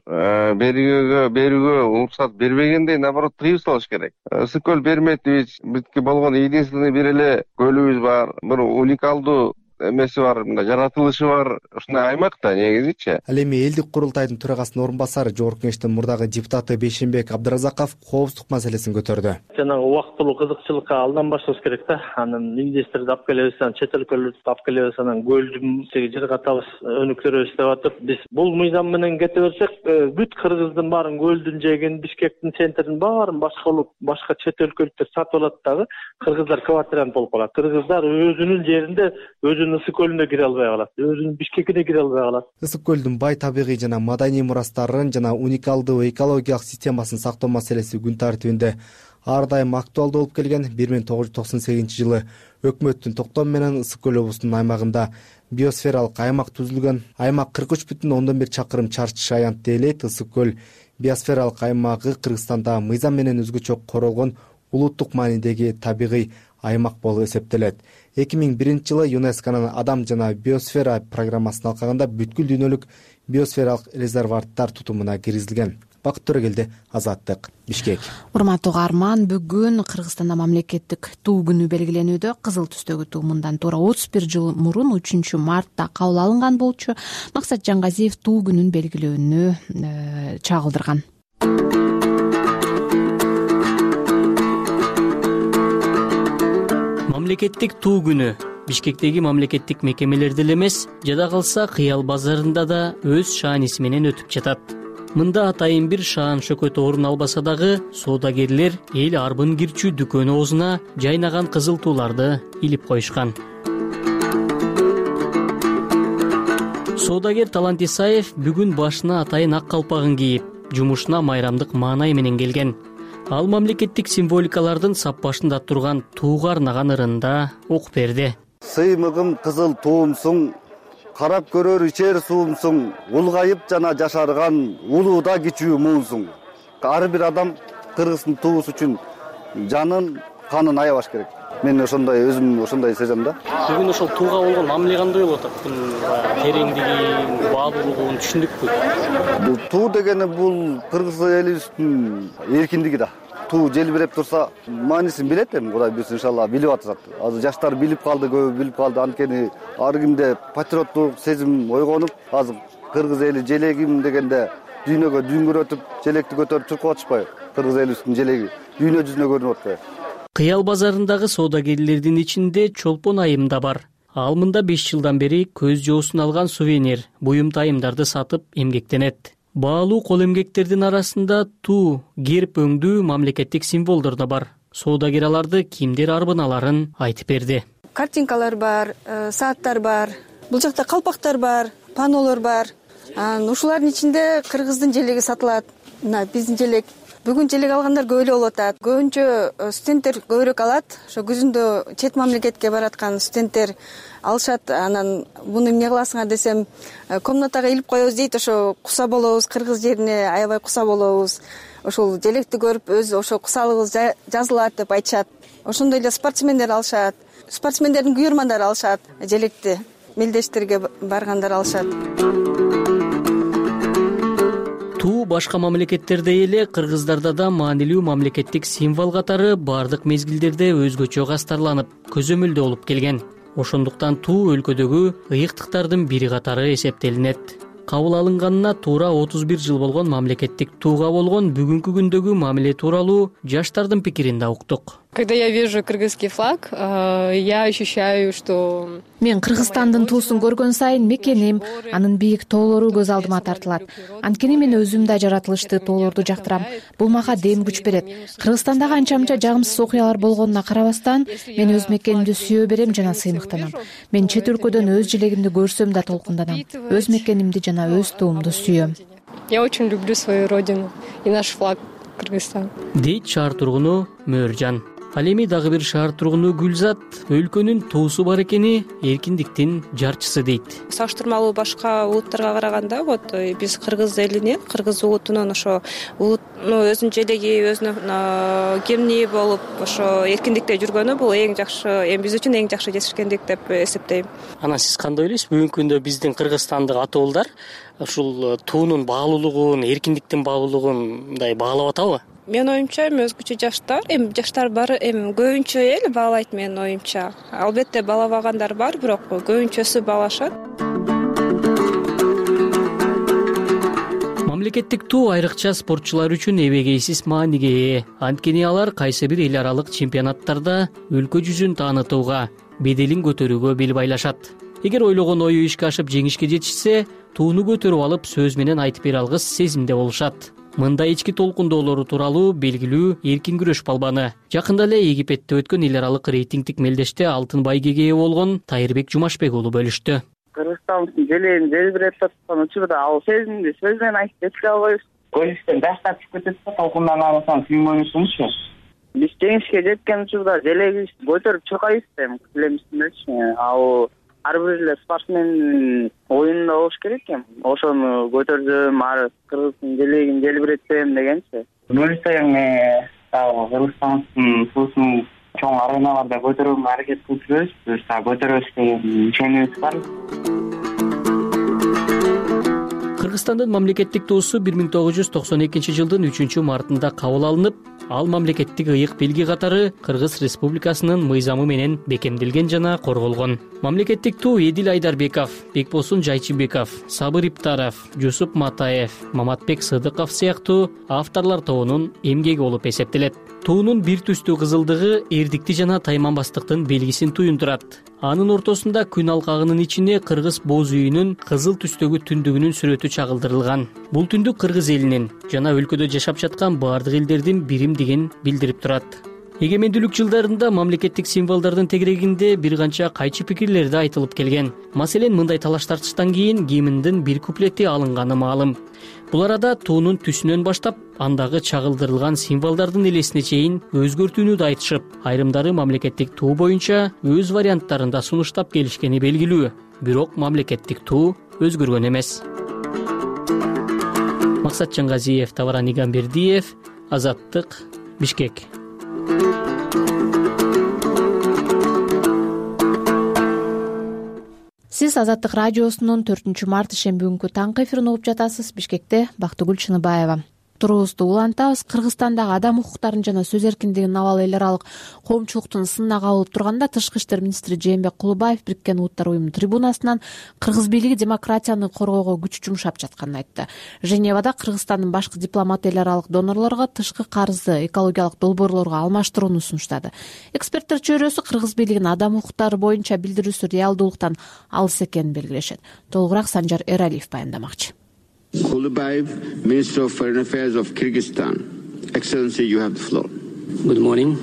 берүүгө берүүгө уруксат бербегендей, наоборот, тыюу салыш керек. Ысык көл бермейт, бизге болгон единственный бир эле көлүбүз бар, бир уникалдуу эмеси бар, мындай жаратылышы бар, ушундай аймак да негизичи. Ал эми элдик курултайдын төрагасынын орун басары, Жогорку Кеңештин мурдагы депутаты Бейшенбек Абдыразаков коопсуздук маселесин көтөрдү. Жанагы убактылуу кызыкчылыкка алдан башташ керек да. Анан инвесторду алып келебиз, анан чет өлкөлүктү алып келебиз, анан көлдүн жер катабыз, өнүктүрөбүз деп атып, биз бул мыйзам менен кете берсек, бүт Кыргыздын баарын, көлдүн жээгин, Бишкектин центрин баарын башка улут, башка чет өлкөлүктөр сатып алат дагы, кыргыздар квартирант болуп калат. Кыргыздар өзүнүн жеринде өзүнүн Ысык көлүнө кире албай калат, өзүнүн Бишкекине кире албай калат. Ысык көлдүн бай табигый жана маданий мурастарын жана уникалдуу экологиялык системасын сактоо маселеси күн тартибинде ар дайым актуалдуу болуп келген. бир миң тогуз жүз токсон сегизинчи жылы өкмөттүн токтому менен Ысык көл облусунун аймагында биосфералык аймак түзүлгөн. Аймак кырк үч бүтүн ондон бир чакырым чарчы шаянтты ээлейт. Ысык көл биосфералык аймагы Кыргызстанда мыйзам менен өзгөчө королгон улуттук маанидеги табигый аймак болуп эсептелет. эки миң биринчи жылы ЮНЕСКОнун адам жана биосфера программасын алкаганда бүткүл дүйнөлүк биосфералык резерваттар тутумуна киргизилген. Бакыт Төрөгелди, Азаттык, Бишкек. Урматтуу угарман, бүгүн Кыргызстанда мамлекеттик туу күнү белгиленүүдө. Кызыл түстөгү туу мындан туура отуз бир жыл мурун үчүнчү мартта кабыл алынган болчу. Максат Жангазиев туу күнүн белгилөөнү чагылдырган. Мамлекеттик туу күнү Бишкектеги мамлекеттик мекемелерде эле эмес, жада калса Кыял базарында да өз шааниси менен өтүп жатат. Мында атайын бир шаан шөкөт орун албаса дагы, соодагерлер эл арбын кирчүү дүкөн оозуна жайнаган кызыл тууларды илип коюшкан. Соодагер Талант Исаев бүгүн башына атайын ак калпагын кийип, жумушуна майрамдык маанай менен келген. Ал мамлекеттик символикалардын сап башында турган тууга арнаган ырында окуп берди. Сыймыгым кызыл туумсуң, карап көрөр ичер суумсуң, улгайып жана жашарган улууда кичүү муунсуң. Ар бир адам Кыргыздын туусу үчүн жанын, канын аябаш керек. мен ошондой өзүм ошондой сезем да. Бүгүн ошол тууга болгон мамиле кандай болуп атат? Бул тереңдиги, баалуулугун түшүндүкпү? Бул туу дегени бул кыргыз элибиздин эркиндиги да. Туу желбиреп турса, маанисин билет эми, Кудай буйрса иншалла билип атышат. Азыр жаштар билип калды, көбү билип калды. Анткени ар кимде патриоттук сезим ойгонуп, азыр кыргыз эли желегим дегенде дүйнөгө дүңгүрөтүп, желекти көтөрүп чуркап атышпайбы? Кыргыз элибиздин желеги дүйнө жүзүнө көрүнүп атпайбы? Кыял базарындагы соодагерлердин ичинде Чолпон айым да бар. Ал мында беш жылдан бери көз жоосун алган сувенир, буюм тайымдарды сатып эмгектенет. Баалуу кол эмгектердин арасында туу, герб өңдүү мамлекеттик символдор да бар. Соодагер аларды кимдер арбыналарын айтып берди. Картинкалар бар, сааттар бар, бул жакта калпактар бар, панолор бар. Ушулардын ичинде кыргыздын желеги сатылат. Мына биздин желек. Бүгүн желек алгандар көп эле болуп атат. Көбүнчө студенттер көбүрөөк алат. Ошо күзүндө чет мамлекетке бараткан студенттер алышат. Анан буну эмне кыласыңар десем, комнатага илип коебуз дейт. Ошо куса болобуз, кыргыз жерине аябай куса болобуз. Ошол желекти көрүп өз ошо кусалыгыбыз жазылат деп айтышат. Ошондой эле спортсмендер алышат. Спортсмендердин күйөрмандары алышат желекти. Мелдештерге баргандар алышат. Туу башка мамлекеттердей эле кыргыздарда да маанилүү мамлекеттик символ катары бардык мезгилдерде өзгөчө кастарланып, көзөмөлдө болуп келген. Ошондуктан туу өлкөдөгү ыйыктыктардын бири катары эсептелинет. Кабыл алынганына туура отуз бир жыл болгон мамлекеттик тууга болгон бүгүнкү күндөгү мамиле тууралуу жаштардын пикирин да уктук. Когда я вижу кыргызский флаг, я ощущаю, что мен Кыргызстандын туусун көргөн сайын мекеним, анын бийик тоолору көз алдыма тартылат. Анткени мен өзүм да жаратылышты тоолорду жактырам. Бул мага дем күч берет. Кыргызстандагы анча-мынча жагымсыз окуялар болгонуна карабастан, мен өз мекенимди сүйө берем жана сыймыктанам. Мен чет өлкөдөн өз желегимди көрсөм да толкунданам. Өз мекенимди жана өз туумду сүйөм. Я очень люблю свою родину и наш флаг Кыргызстан. Дейт шаар тургуну Мөржан. Ал эми дагы бир шаар тургуну Гүлзат өлкөнүн туусу бар экени эркиндиктин жарчысы дейт. Салыштырмалуу башка улуттарга караганда вот биз кыргыз элинин, кыргыз улутунун ошо өзүнүн желеги, өзүнүн кемни болуп ошо эркиндикте жүргөнү бул эң жакшы, эми биз үчүн эң жакшы жетишкендик деп эсептейм. Анан сиз кандай ойлойсуз? Бүгүнкү күндө биздин кыргызстандык ата уулдар ушул туунун баалуулугун, эркиндиктин баалуулугун мындай баалап атабы? Менин оюмча, эми өзгөчө жаштар, эми жаштар бар, эми көбүнчө эл баалайт менин оюмча. Албетте баалабагандар бар, бирок көбүнчөсү баалашат. Мамлекеттик туу айрыкча спортчулар үчүн эбегейсиз мааниге ээ. Анткени алар кайсы бир эл аралык чемпионаттарда өлкө жүзүн таанытууга, беделин көтөрүүгө бел байлашат. Эгер ойлогон ою ишке ашып жеңишке жетишсе, тууну көтөрүп алып сөз менен айтып бере алгыс сезимде болушат. Мындай ички толкундоолору тууралуу белгилүү эркин күрөш балбаны жакында эле Египетте өткөн эл аралык рейтингдик мелдеште алтын байгеге ээ болгон Тайырбек Жумашбек уулу бөлүштү. Кыргызстандын желегин желбиреп жаткан учурда ал сезимди сөз менен айтып жеткире албайбыз. Көлүктөн жаштар чыгып кетет да, толкундангандан кийин ойношумузчу. Биз жеңишке жеткен учурда желегибизди көтөрүп чуркайбыз эми килемибиздечи. Ал ар бир эле спортсмендин оюнунда болуш керек экен. Ошону көтөрсөм, ар кыргыздын желегин желбиретсем дегенчи. Бөлүсөм дагы Кыргызстандын туусун чоң ареналарда көтөрүүгө аракет кылып жүрөбүз. Буюрса көтөрөбүз деген ишенимибиз бар. Кыргызстандын мамлекеттик туусу бир миң тогуз жүз токсон экинчи жылдын үчүнчү мартында кабыл алынып, ал мамлекеттик ыйык белги катары Кыргыз Республикасынын мыйзамы менен бекемделген жана корголгон. Мамлекеттик туу Эдил Айдарбеков, Бекбосун Жайчыбеков, Сабыр Иптаров, Жусуп Матаев, Маматбек Сыдыков сыяктуу авторлор тобунун эмгеги болуп эсептелет. Туунун бир түстүү кызылдыгы эрдикти жана тайманбастыктын белгисин туюндурат. Анын ортосунда күн алкагынын ичине кыргыз боз үйүнүн кызыл түстөгү түндүгүнүн сүрөтү чагылдырылган. Бул түндүк кыргыз элинин жана өлкөдө жашап жаткан бардык элдердин биримдигин билдирип турат. Эгемендүүлүк жылдарында мамлекеттик символдордун тегерегинде бир канча кайчы пикирлер да айтылып келген. Маселен, мындай талаш тартыштан кийин гимндин бир куплети алынганы маалым. Бул арада туунун түсүнөн баштап, андагы чагылдырылган символдордун элесине чейин өзгөртүүнү да айтышып, айрымдары мамлекеттик туу боюнча өз варианттарында сунуштап келишкени белгилүү. Бирок мамлекеттик туу өзгөргөн эмес. Максатжан Газиев, Таваран Игамбердиев, Азаттык, Бишкек. сиз Азаттык радиосунун төртүнчү март ишемби күнкү таңкы эфирин угуп жатасыз. Бишкекте Бактыгүл Чыныбаева. Турубузду улантабыз. Кыргызстандагы адам укуктарын жана сөз эркиндигин абал эл аралык коомчулуктун сынына кабылып турганда тышкы иштер министри Жээнбек Кулубаев Бириккен Улуттар уюмунун трибунасынан кыргыз бийлиги демократияны коргоого күч жумшап жатканын айтты. Женевада Кыргызстандын башкы дипломаты эл аралык донорлорго тышкы карызды экологиялык долбоорлорго алмаштырууну сунуштады. Эксперттер чөйрөсү кыргыз бийлигинин адам укуктары боюнча билдирүүсү реалдуулуктан алыс экенин белгилешет. Толугураак Санжар Эралиев баяндамакчы. Kulubayev, Minister of Foreign Affairs of Kyrgyzstan. Excellency, you have the floor. Good morning.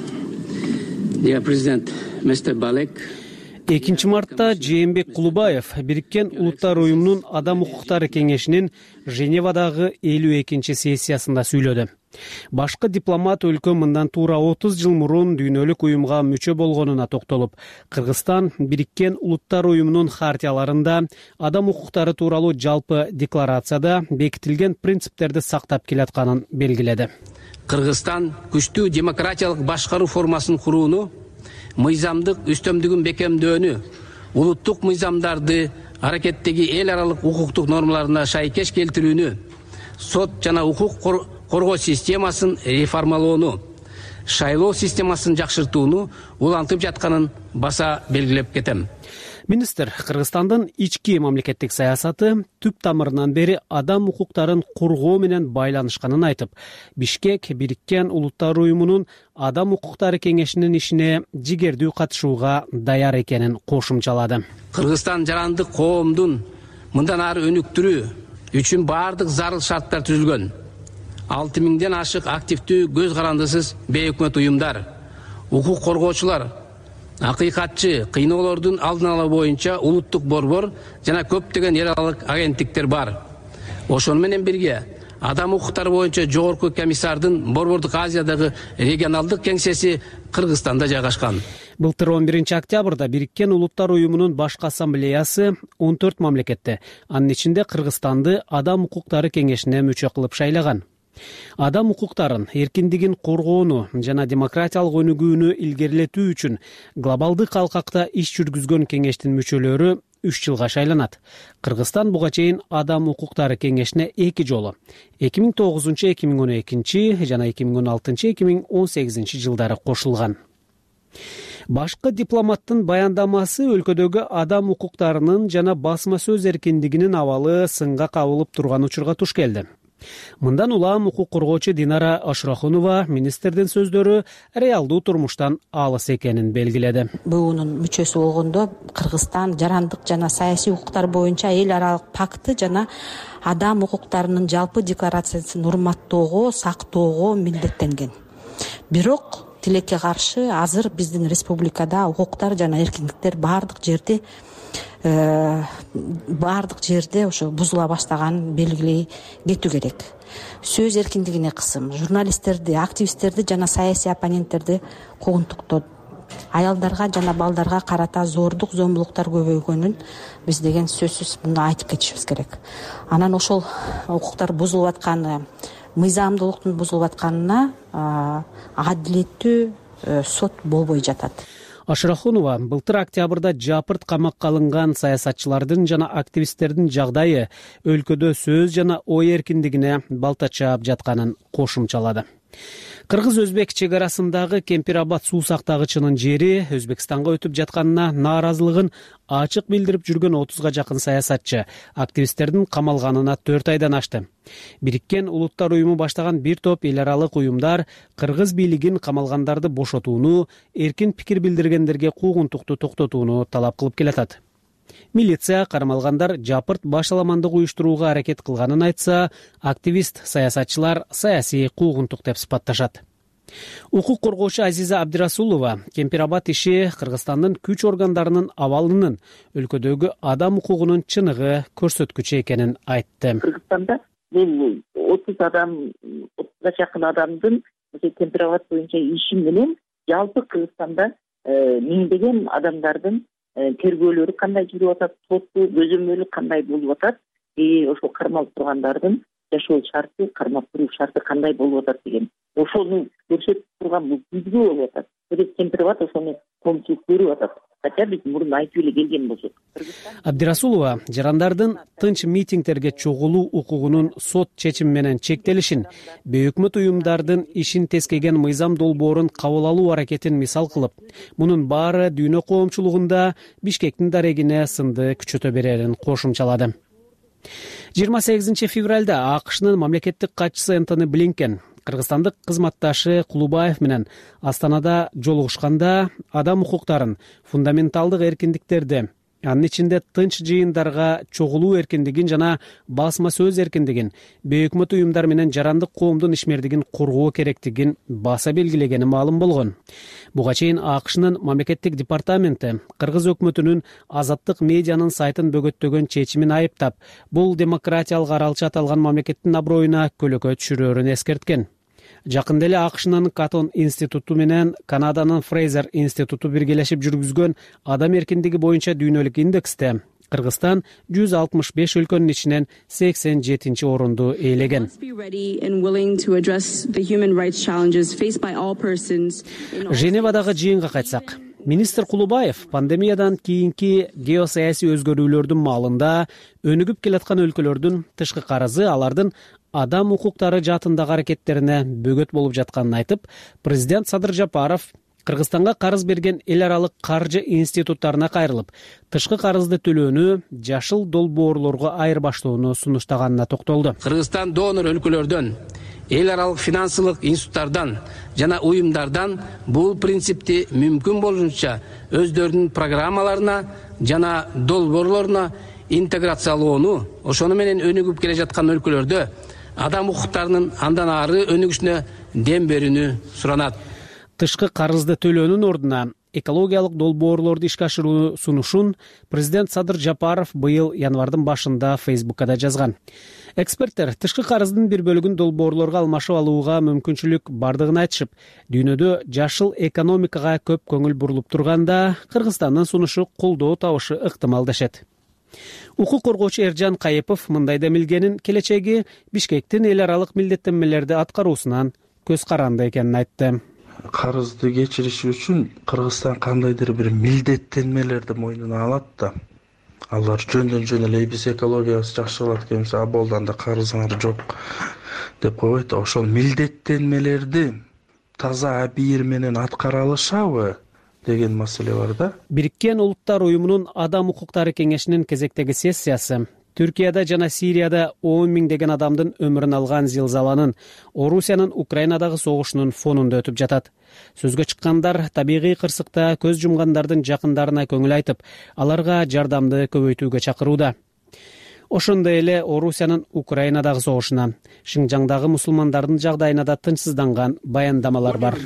Dear President, Mister Balek. экинчи мартта Жээнбек Кулубаев Бириккен Улуттар уюмунун адам укуктары кеңешинин Женевадагы элүү экинчи сессиясында сүйлөдү. Башкы дипломат өлкө мындан туура отуз жыл мурун дүйнөлүк уюмга мүчө болгонуна токтолуп, Кыргызстан Бириккен Улуттар уюмунун хартияларында адам укуктары тууралуу жалпы декларацияда бекитилген принциптерди сактап келатканын белгиледи. Кыргызстан күчтүү демократиялык башкаруу формасын курууну, мыйзамдык үстөмдүгүн бекемдөөнү, улуттук мыйзамдарды аракеттеги эл аралык укуктук нормаларына шайкеш келтирүүнү, сот жана укук коргоо системасын реформалоону, шайлоо системасын жакшыртууну улантып жатканын баса белгилеп кетем. Министр Кыргызстандын ички мамлекеттик саясаты түп тамырынан бери адам укуктарын коргоо менен байланышканын айтып, Бишкек Бириккен Улуттар уюмунун адам укуктары кеңешинин ишине жигердүү катышууга даяр экенин кошумчалады. Кыргызстан жарандык коомдун мындан ары өнүктүрүү үчүн баардык зарыл шарттар түзүлгөн. алты миңден ашык активдүү көз карандысыз бейөкмөт уюмдар, укук коргоочулар, акыйкатчы, кыйноолордун алдын алуу боюнча улуттук борбор жана көптөгөн эл аралык агенттиктер бар. Ошону менен бирге адам укуктары боюнча жогорку комиссардын Борбордук Азиядагы регионалдык кеңсеси Кыргызстанда жайгашкан. Былтыр он биринчи октябрда Бириккен Улуттар уюмунун башкы ассамблеясы он төрт мамлекетте, анын ичинде Кыргызстанды адам укуктары кеңешине мүчө кылып шайлаган. Адам укуктарын, эркиндигин коргоону жана демократиялык өнүгүүнү илгерилетүү үчүн глобалдык алкакта иш жүргүзгөн кеңештин мүчөлөрү үч жылга шайланат. Кыргызстан буга чейин адам укуктары кеңешине эки жолу эки миң тогузунчу эки миң он экинчи жана эки миң он алтынчы эки миң он сегизинчи жылдары кошулган. Башкы дипломаттын баяндамасы өлкөдөгү адам укуктарынын жана басма сөз эркиндигинин абалы сынга кабылып турган учурга туш келди. Мындан улам укук коргоочу Динара Ашрахунова министрдин сөздөрү реалдуу турмуштан алыс экенин белгиледи. Буунун мүчөсү болгондо Кыргызстан жарандык жана саясий укуктар боюнча эл аралык пакты жана адам укуктарынын жалпы декларациясын урматтоого, сактоого милдеттенген. Бирок тилекке каршы азыр биздин республикада укуктар жана эркиндиктер баардык жерде баардык жерде ошо бузула баштаганын белгилей кетүү керек. Сөз эркиндигине кысым, журналисттерди, активисттерди жана саясий оппоненттерди куугунтуктоо, аялдарга жана балдарга карата зордук, зомбулуктар көбөйгөнүн биз деген сөзсүз муну айтып кетишибиз керек. Анан ошол укуктар бузулуп атканы, мыйзамдуулуктун бузулуп атканына адилеттүү сот болбой жатат. Ашрахунова былтыр октябрда жапырт камакка алынган саясатчылардын жана активисттердин жагдайы өлкөдө сөз жана ой эркиндигине балта чаап жатканын кошумчалады. Кыргыз-өзбек чегарасындагы Кемпир-Абад суу сактагычынын жери Өзбекстанга өтүп жатканына нааразылыгын ачык билдирип жүргөн отузга жакын саясатчы активисттердин камалганына төрт айдан ашты. Бириккен Улуттар уюму баштаган бир топ эл аралык уюмдар кыргыз бийлигин камалгандарды бошотууну, эркин пикир билдиргендерге куугунтукту токтотууну талап кылып келатат. Милиция кармалгандар жапырт башаламандык уюштурууга аракет кылганын айтса, активист саясатчылар саясий куугунтук деп сыпатташат. Укук коргоочу Азиза Абдирасулова Кемпир-Абад иши Кыргызстандын күч органдарынын абалынын өлкөдөгү адам укугунун чыныгы көрсөткүчү экенин айтты. Кыргызстанда бул отуз адам, отузга жакын адамдын Кемпир-Абад боюнча иши менен жалпы Кыргызстанда миңдеген адамдардын тергөөлөрү кандай жүрүп атат, сотту көзөмөлү кандай болуп атат, ошол кармалып тургандардын жашоо шарты, кармап туруу шарты кандай болуп атат деген. Ошону көрсөтүп турган бул видео болуп атат. Кемпир-Абад ошону коомчулук көрүп атат. хотя биз мурун айтып эле келген болсок. Абдирасулова жарандардын тынч митингдерге чогулуу укугунун сот чечими менен чектелишин, бейөкмөт уюмдардын ишин тескеген мыйзам долбоорун кабыл алуу аракетин мисал кылып, мунун баары дүйнө коомчулугунда Бишкектин дарегине сынды күчөтө берерин кошумчалады. жыйырма сегизинчи февралда АКШнын мамлекеттик катчысы Энтони Блинкен кыргызстандык кызматташы Кулубаев менен Астанада жолугушканда адам укуктарын, фундаменталдык эркиндиктерди, анын ичинде тынч жыйындарга чогулуу эркиндигин жана басма сөз эркиндигин, бейөкмөт уюмдар менен жарандык коомдун ишмердигин коргоо керектигин баса белгилегени маалым болгон. Буга чейин АКШнын мамлекеттик департаменти кыргыз өкмөтүнүн азаттык медианын сайтын бөгөттөгөн чечимин айыптап, бул демократиялык аралчы аталган мамлекеттин аброюна көлөкө түшүрөөрүн эскерткен. Жакында эле АКШнын Катон институту менен Канаданын Фрейзер институту биргелешип жүргүзгөн адам эркиндиги боюнча дүйнөлүк индексте Кыргызстан жүз алтымыш беш өлкөнүн ичинен сексен жетинчи орунду ээлеген. Женевадагы жыйынга кайтсак, министр Кулубаев пандемиядан кийинки геосаясий өзгөрүүлөрдүн маалында өнүгүп келаткан өлкөлөрдүн тышкы карызы алардын адам укуктары жаатындагы аракеттерине бөгөт болуп жатканын айтып, президент Садыр Жапаров Кыргызстанга карыз берген эл аралык каржы институттарына кайрылып, тышкы карызды төлөөнү жашыл долбоорлорго айырбаштоону сунуштаганына токтолду. Кыргызстан донор өлкөлөрдөн, эл аралык финансылык институттардан жана уюмдардан бул принципти мүмкүн болушунча өздөрүнүн программаларына жана долбоорлоруна интеграциялоону, ошону менен өнүгүп келе жаткан өлкөлөрдө адам укуктарынын андан ары өнүгүшүнө дем берүүнү суранат. Тышкы карызды төлөөнүн ордуна экологиялык долбоорлорду ишке ашырууну сунушун президент Садыр Жапаров быйыл январдын башында Фейсбукка да жазган. Эксперттер тышкы карыздын бир бөлүгүн долбоорлорго алмашып алууга мүмкүнчүлүк бардыгын айтышып, дүйнөдө жашыл экономикага көп көңүл бурулуп турганда Кыргызстандын сунушу колдоо табышы ыктымал дешет. Укук коргоочу Эржан Кайыпов мындай демилгенин келечеги Бишкектин эл аралык милдеттенмелерди аткаруусунан көз каранды экенин айтты. Карызды кечириш үчүн Кыргызстан кандайдыр бир милдеттенмелерди мойнуна алат да. Алар жөндөн жөн эле биз экологиябыз жакшыралат экенбиз, а болдан да карызыңар жок деп койбойт. Ошол милдеттенмелерди таза абийир менен аткара алышабы деген маселе бар да. Бириккен Улуттар уюмунун Адам укуктары кеңешинин кезектеги сессиясы Түркияда жана Сирияда он миңдеген адамдын өмүрүн алган зилзаланын, Орусиянын Украинадагы согушунун фонунда өтүп жатат. Сөзгө чыккандар табигый кырсыкта көз жумгандардын жакындарына көңүл айтып, аларга жардамды көбөйтүүгө чакырууда. Ошондой эле Орусиянын Украинадагы согушуна, Шинжаңдагы мусулмандардын жагдайына да тынчсызданган баяндамалар бар.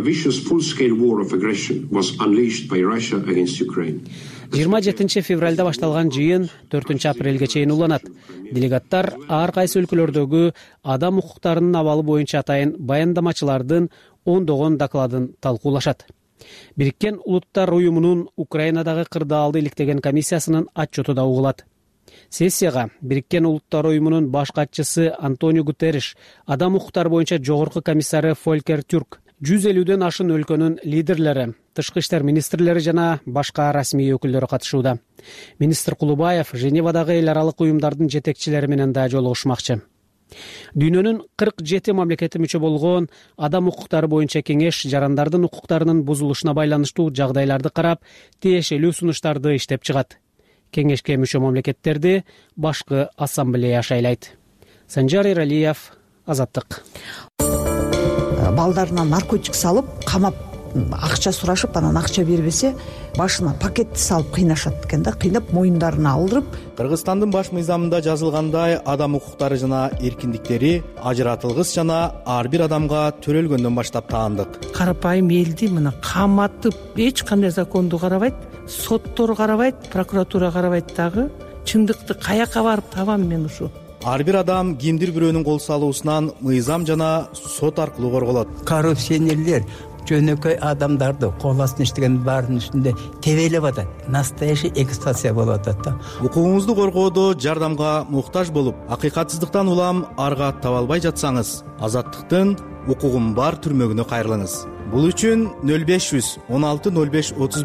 жыйырма жетинчи февралда башталган жыйын төртүнчү апрелге чейин уланат. Делегаттар ар кайсы өлкөлөрдөгү адам укуктарынын абалы боюнча атайын баяндамачылардын ондогон докладын талкуулашат. Бириккен Улуттар уюмунун Украинадагы кырдаалды иликтеген комиссиясынын отчету да угулат. Сессияга Бириккен Улуттар уюмунун баш катчысы Антонио Гутерриш, адам укуктары боюнча жогорку комиссары Фолькер Тюрк, жүз элүүдөн ашын өлкөнүн лидерлери, тышкы иштер министрлери жана башка расмий өкүлдөрү катышууда. Министр Кулубаев Женевадагы эл аралык уюмдардын жетекчилери менен да жолугушмакчы. Дүйнөнүн кырк жети мамлекети мүчө болгон адам укуктары боюнча кеңеш жарандардын укуктарынын бузулушуна байланыштуу жагдайларды карап, тиешелүү сунуштарды иштеп чыгат. Кеңешке мүчө мамлекеттерди башкы ассамблея шайлайт. Санжар Эралиев, Азаттык. Балдарына наркотик салып, камап, акча сурашып, анан акча бербесе, башына пакетти салып кыйнашат экен да, кыйнап моюндарына алдырып. Кыргызстандын баш мыйзамында жазылгандай, адам укуктары жана эркиндиктери ажыратылгыс жана ар бир адамга төрөлгөндөн баштап таандык. Карапайым элди мына каматып, эч кандай законду карабайт, соттор карабайт, прокуратура карабайт дагы. Чындыкты каяка барып табам мен ушу? Ар бир адам кимдир бирөөнүн кол салуусунан мыйзам жана сот аркылуу корголот. Коррупционерлер жөнөкөй адамдарды кол астына иштеген баардын үстүндө тебелеп атат. Настоящий эксплуатация болуп атат да. Укугуңузду коргоодо жардамга муктаж болуп, акыйкатсыздыктан улам арга таба албай жатсаңыз, Азаттыктын укугум бар түрмөгүнө кайрылыңыз. Бул үчүн нөл беш жүз он алты нөл беш отуз бир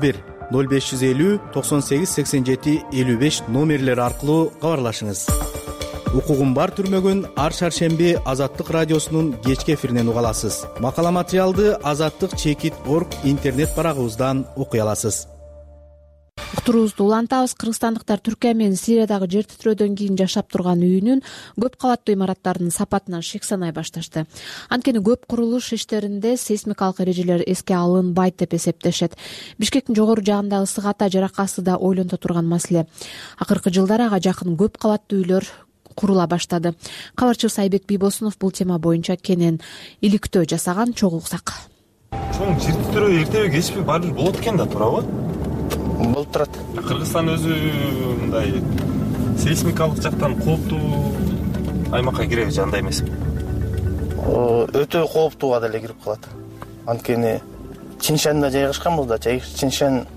ноль беш жүз элүү токсон сегиз сексен жети элүү беш номерлери аркылуу кабарлашыңыз. Укугум бар түрмөгүн ар шаршемби Азаттык радиосунун кечки эфиринен уга аласыз. Макала материалды азаттык чекит орг интернет барагыбыздан окуй аласыз. Уктуруубузду улантабыз. Кыргызстандыктар Түркия менен Сириядагы жер титирөөдөн кийин жашап турган үйүнүн көп кабаттуу имараттарынын сапатынан шек санай башташты. Анткени көп курулуш иштеринде сейсмикалык эрежелер эске алынбайт деп эсептешет. Бишкектин жогору жагындагы ысык ата жаракасы да ойлонто турган маселе. Акыркы жылдары ага жакын көп кабаттуу үйлөр курула баштады. Кабарчыбыз Айбек Бийбосунов бул тема боюнча кенен иликтөө жасаган. чогуу уксак. Чоң жер титирөө эртеби кечпи баары бир болот экен да, туурабы? Болуп турат. Кыргызстан өзү мындай сейсмикалык жактан кооптуу аймакка киреби же андай эмеспи? Өтө кооптууга деле кирип калат. Анткени Чиншанда жайгашканбыз да, Чиншан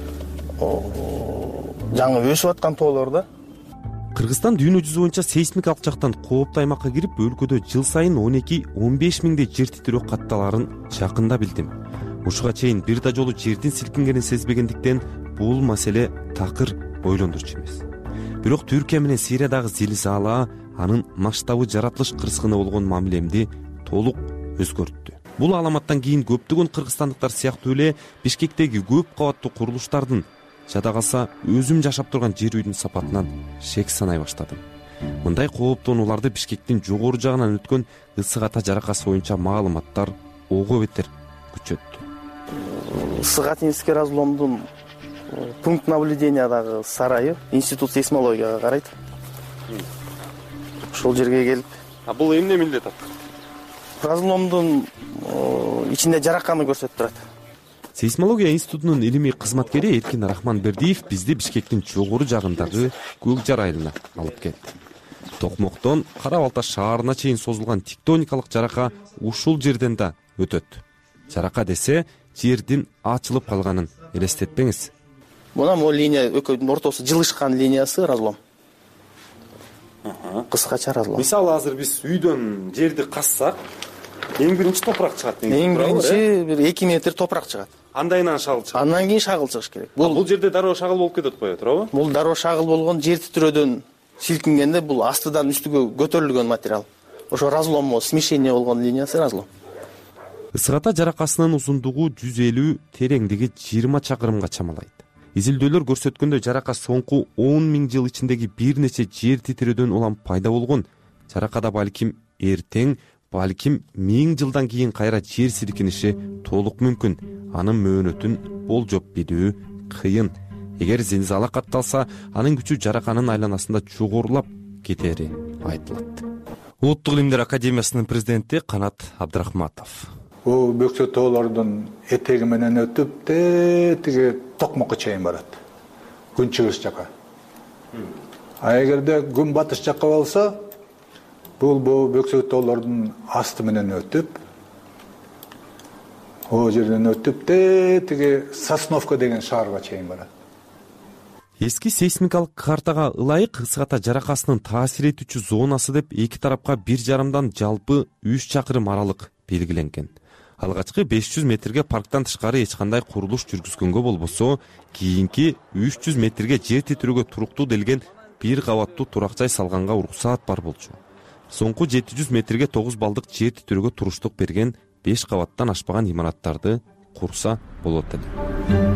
жаңы өсүп аткан тоолор да. Кыргызстан дүйнө жүзү боюнча сейсмикалык жактан кооптуу аймакка кирип, өлкөдө жыл сайын он эки он беш миңдей жер титирөө катталарын жакында билдим. Ушуга чейин бир да жолу жердин силкингенин сезбегендиктен бул маселе такыр ойлондурчу эмес. Бирок Түркия менен Сириядагы зилзала анын масштабы жаратылыш кырсыгына болгон мамилемди толук өзгөрттү. Бул аламаттан кийин көптөгөн кыргызстандыктар сыяктуу эле Бишкектеги көп кабаттуу курулуштардын, жада калса өзүм жашап турган жер үйдүн сапатынан шек санай баштадым. Мындай кооптонууларды Бишкектин жогору жагынан өткөн ысык ата жаракасы боюнча маалыматтар ого бетер күчөттү. Ысык атинский разломдун пункт наблюдениядагы сарайы институт сейсмологияга карайт. Ошол жерге келип. А бул эмне милдет ат? Разломдун ичинде жараканы көрсөтүп турат. Сейсмология институтунун илимий кызматкери Эркин Рахманбердиев бизди Бишкектин жогору жагындагы Көк жар айылына алып келди. Токмоктон Кара Балта шаарына чейин созулган тектоникалык жарака ушул жерден да өтөт. Жарака десе жердин ачылып калганын элестетпеңиз. Мына могу линия экөөнүн ортосу жылышкан линиясы разлом. Кыскача разлом. Мисалы азыр биз үйдөн жерди казсак, эң биринчи топурак чыгат. Эң биринчи бир эки метр топурак чыгат. Андайынан шагыл чыгат. Андан кийин шагыл чыгыш керек. Бул жерде дароо шагыл болуп кетет го, туурабы? Бул дароо шагыл болгон жер титирөөдөн силкингенде бул астыдан үстүгө көтөрүлгөн материал. Ошо разлом, смешение болгон линиясы разлом. Ысык ата жаракасынын узундугу жүз элүү, тереңдиги жыйырма чакырымга чамалайт. Изилдөөлөр көрсөткөндөй жарака соңку он миң жыл ичиндеги бир нече жер титирөөдөн улам пайда болгон. Жаракада балким эртең, балким миң жылдан кийин кайра жер силкиниши толук мүмкүн. Анын мөөнөтүн болжоп билүү кыйын. Эгер зилзала катталса, анын күчү жараканын айланасында жогорулап кетери айтылат. Улуттук илимдер академиясынын президенти Канат Абдрахматов. Бул бөксө тоолордун этеги менен өтүп, тиги Токмокко чейин барат. Күн чыгыш жака. А эгерде күн батыш жакка болсо, бул бул бөксө тоолордун асты менен өтүп, о жерден өтүп, тиги Сосновка деген шаарга чейин барат. Эски сейсмикалык картага ылайык ысык ата жаракасынын таасир этүүчү зонасы деп эки тарапка бир жарымдан жалпы үч чакырым аралык белгиленген. Алгачкы беш жүз метрге парктан тышкары эч кандай курулуш жүргүзгөнгө болбосо, кийинки үч жүз метрге жер титирөөгө туруктуу делген бир кабаттуу турак жай салганга уруксаат бар болчу. Соңку жети жүз метрге тогуз балдык жер титирөөгө туруштук берген беш кабаттан ашпаган имараттарды курса болот эле.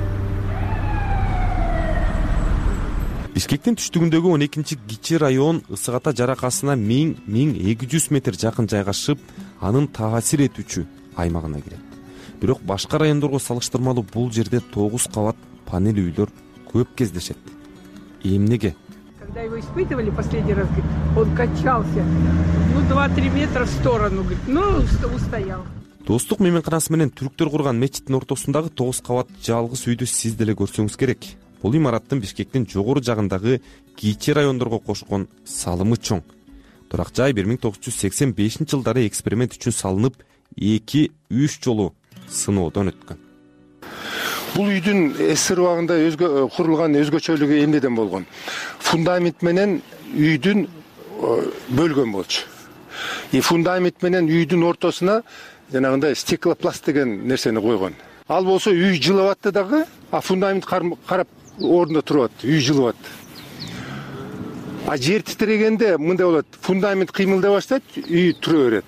Бишкектин түштүгүндөгү он экинчи кичи район ысык ата жаракасына миң миң эки жүз метр жакын жайгашып, анын таасир этүүчү аймагына кирет. Бирок башка райондорго салыштырмалуу бул жерде тогуз кабат панель үйлөр көп кездешет. Эмнеге? Когда его испытывали последний раз, он качался, ну два-три метра в сторону, ну устоял. Достук мейманканасы менен түрктөр курган мечиттин ортосундагы тогуз кабат жалгыз үйдү сиз деле көрсөңүз керек. Бул имараттын Бишкектин жогору жагындагы кичи райондорго кошкон салымы чоң. Турак жай бир миң тогуз жүз сексен бешинчи жылдары эксперимент үчүн салынып, эки үч жолу сыноодон өткөн. Бул үйдүн эсир убагында өзгө курулган өзгөчөлүгү эмнеден болгон? Фундамент менен үйдүн бөлгөн болчу. И фундамент менен үйдүн ортосуна жанагындай стеклопласт деген нерсени койгон. Ал болсо үй жылып атты дагы, а фундамент карап ордунда туруп атты, үй жылып атты. А жер титирегенде мындай болот, фундамент кыймылдай баштайт, үй тура берет.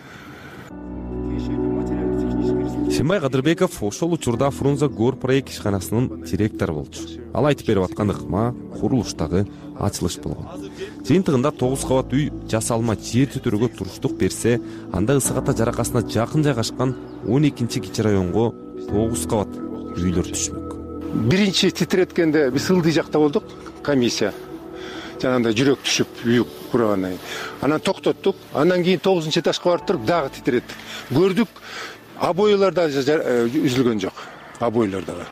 Шимбай Кадырбеков ошол учурда Фрунзе Гор проект ишканасынын директору болчу. Ал айтып берип аткан ыкма курулуштагы ачылыш болгон. Жыйынтыгында тогуз кабат үй жасалма жер титирөөгө туруштук берсе, анда Ысык Ата жаракасына жакын жайгашкан он экинчи кичи районго тогуз кабат үйлөр түшмөк. Биринчи титиреткенде биз Ылдый жакта болдук, комиссия. Жанагындай жүрөк түшүп үй кургандан кийин. Анан токтоттук. Андан кийин тогузунчу этажга барып туруп дагы титиреттик. Көрдүк, обойлар да үзүлгөн жок. Обойлар дагы.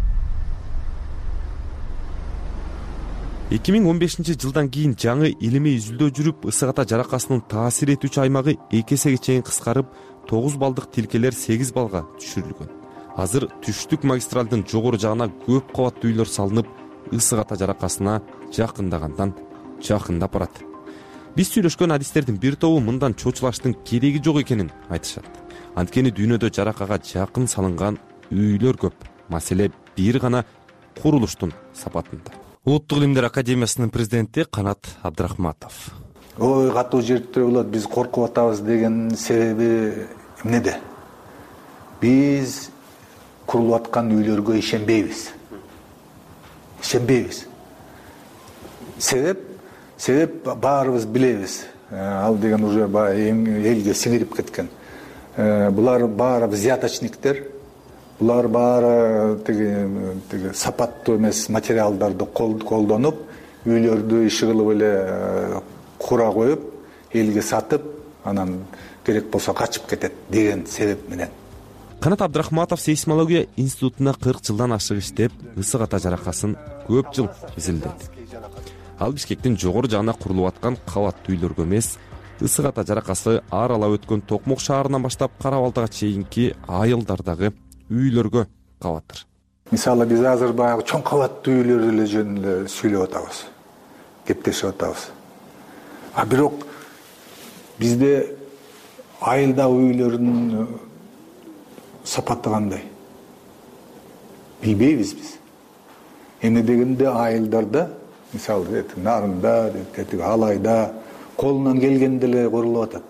эки миң он бешинчи жылдан кийин жаңы илимий изилдөө жүрүп, Ысык Ата жаракасынын таасир этүүчү аймагы эки эсеге чейин кыскарып, тогуз балдык тилкелер сегиз балга түшүрүлгөн. Азыр түштүк магистралдын жогору жагына көп кабаттуу үйлөр салынып, Ысык Ата жаракасына жакындагандан жакындап барат. Биз сүйлөшкөн адистердин бир тобу мындан чочулаштын кереги жок экенин айтышат. Анткени дүйнөдө жаракага жакын салынган үйлөр көп. Маселе бир гана курулуштун сапатында. Улуттук илимдер академиясынын президенти Канат Абдрахматов. Ой, катуу жер титирөө болот, биз коркуп атабыз деген себеби эмнеде? Биз курулуп аткан үйлөргө ишенбейбиз. Ишенбейбиз. Себеп, себеп баарыбыз билебиз. Ал деген уже элге сиңирип кеткен. Булар баары взяточниктер. Булар баары тиги сапаттуу эмес материалдарды колдонуп, үйлөрдү иши кылып эле кура коюп, элге сатып, анан керек болсо качып кетет деген себеп менен. Канат Абдрахматов сейсмология институтуна кырк жылдан ашык иштеп, Ысык Ата жаракасын көп жыл изилдеди. Ал Бишкектин жогору жагына курулуп аткан кабаттуу үйлөргө эмес, Ысык Ата жаракасы аралап өткөн Токмок шаарынан баштап Кара Балтага чейинки айылдардагы үйлөргө кабаттыр. Мисалы биз азыр баягы чоң кабаттуу үйлөр эле жөнүндө сүйлөп атабыз, кептешип атабыз. А бирок бизде айылдагы үйлөрдүн сапаты кандай? Билбейбиз биз. Эмне дегенде айылдарда, мисалы Нарында, Алайда колунан келгенде эле курулуп атат.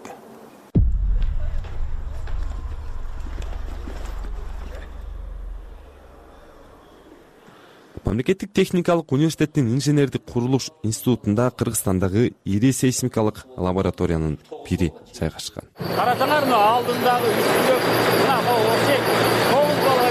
Мамлекеттик техникалык университеттин инженердик курулуш институтунда Кыргызстандагы ири сейсмикалык лабораториянын бири жайгашкан. Карасаңарбы, алдындагы үстүндө мына окшек тогуз балга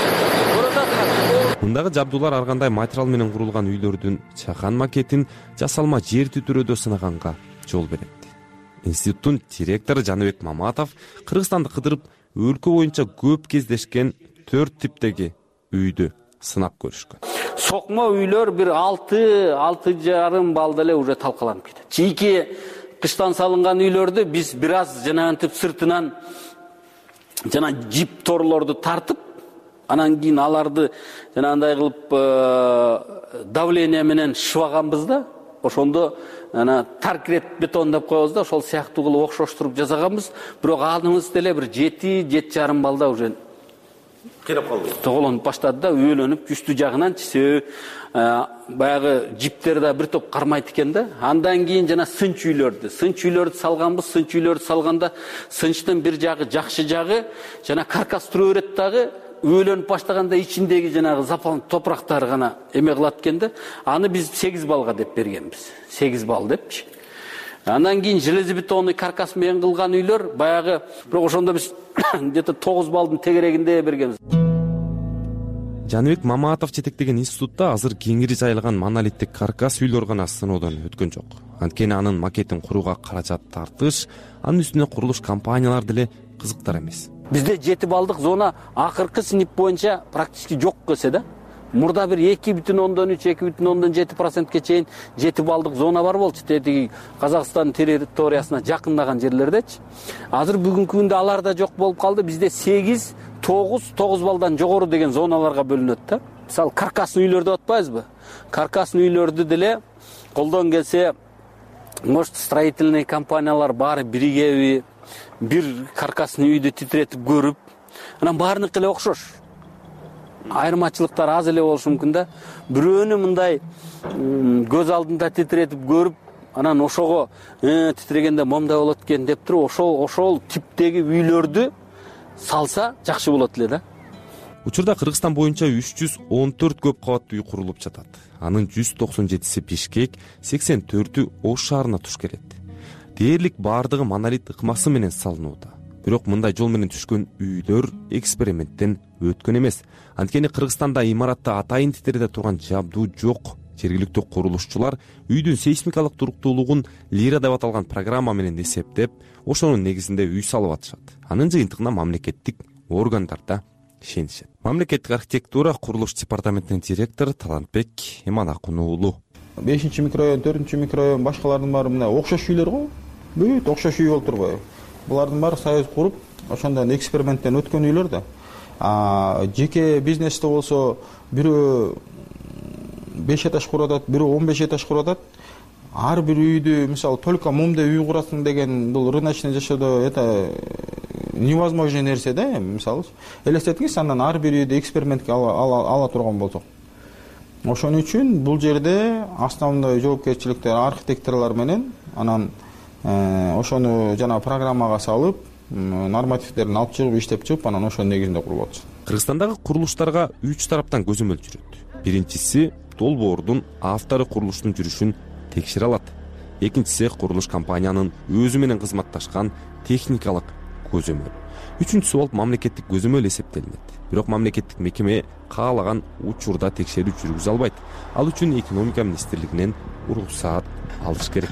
кетет. Мындагы жабдуулар ар кандай материал менен курулган үйлөрдүн чакан макетин жасалма жер титирөөдө сынаганга жол берет. Институттун директору Жаныбек Маматов Кыргызстанды кыдырып, өлкө боюнча көп кездешкен төрт типтеги үйдү сынап көрүшкөн. Сокмо үйлөр бир алты, алты жарым балда эле уже талкаланып кетет. Чийки кыштан салынган үйлөрдү биз бир аз жанагынтип сыртынан жана жип торлорду тартып, анан кийин аларды жанагындай кылып давление менен шыбаганбыз да, ошондо ана таркрет бетон деп коебуз да, ошол сыяктуу кылып окшоштуруп жасаганбыз. Бирок аныбыз деле бир жети, жети жарым балда уже кыйрап калды. Тоголонуп баштады да, үйлөнүп үстү жагынан чисөө баягы жиптер да бир топ кармайт экен да. Андан кийин жана сынч үйлөрдү, сынч үйлөрдү салганбыз. Сынч үйлөрдү салганда сынчтын бир жагы жакшы жагы жана каркас тура берет дагы, үйлөнүп баштаганда ичиндеги жанагы запал топурактар гана эме кылат экен да. Аны биз сегиз балга деп бергенбиз. сегиз бал депчи. Андан кийин железобетонный каркас менен кылган үйлөр баягы, бирок ошондо биз где-то тогуз балдын тегерегинде бергенбиз. Жаныбек Маматов жетектеген институтта азыр кеңири жайылган монолиттик каркас үйлөр гана сыноодон өткөн жок. Анткени анын макетин курууга каражат тартыш, анын үстүнө курулуш компаниялар деле кызыктар эмес. Бизде жети балдык зона акыркы синип боюнча практически жок көсө да. Мурда бир эки бүтүн ондон үч, эки бүтүн ондон жети процентке чейин жети балдык зона бар болчу. Тетиги Казакстан территориясына жакындаган жерлердечи. Азыр бүгүнкү күндө алар да жок болуп калды. Бизде сегиз, тогуз, тогуз балдан жогору деген зоналарга бөлүнөт да. Мисалы каркасный үйлөрдү атпайбызбы? Каркасный үйлөрдү деле колдон келсе, может, строительный компаниялар баары биригеби, бир каркасный үйдү титиретип көрүп, анан баарыныкы эле окшош. айырмачылыктар аз эле болушу мүмкүн да. Бирөөнү мындай көз алдында титиретип көрүп, анан ошого титирегенде момундай болот экен деп туруп, ошол ошол типтеги үйлөрдү салса жакшы болот эле да. Учурда Кыргызстан боюнча үч жүз он төрт көп кабаттуу үй курулуп жатат. Анын жүз токсон жетиси Бишкек, сексен төртү Ош шаарына туш келет. Дээрлик баардыгы монолит ыкмасы менен салынууда. Бирок мындай жол менен түшкөн үйлөр эксперименттен өткөн эмес. Анткени Кыргызстанда имаратты атайын титерде турган жабдуу жок. Жергиликтүү курулушчулар үйдүн сейсмикалык туруктуулугун лира деп аталган программа менен эсептеп, ошонун негизинде үй салып атышат. Анын жыйынтыгына мамлекеттик органдар да ишенишет. Мамлекеттик архитектура курулуш департаментинин директору Талантбек Иманакун уулу. бешинчи микрорайон, төртүнчү микрорайон, башкалардын баары мына окшош үйлөр го. Бүт окшош үй болуп турбайбы? Булардын баары союз куруп, ошондон эксперименттен өткөн үйлөр да. А жеке бизнесте болсо бирөө беш этаж куруп атат, бирөө он беш этаж куруп атат. Ар бир үйдү, мисалы, только момундай үй курасың деген бул рыночный жашоодо это невозможный нерсе да, мисалы. Элестетиңиз, андан ар бир үйдү экспериментке ала ала турган болсок. Ошон үчүн бул жерде основной жоопкерчиликтер архитекторлор менен, анан ошону жана программага салып, нормативдерин алып чыгып, иштеп чыгып, анан ошонун негизинде курулуп атат. Кыргызстандагы курулуштарга үч тараптан көзөмөл жүрөт. Биринчиси долбоордун автору курулуштун жүрүшүн текшере алат. Экинчиси курулуш компаниянын өзү менен кызматташкан техникалык көзөмөл. Үчүнчүсү болуп мамлекеттик көзөмөл эсептелинет. Бирок мамлекеттик мекеме каалаган учурда текшерүү жүргүзө албайт. Ал үчүн экономика министрлигинен уруксаат алыш керек.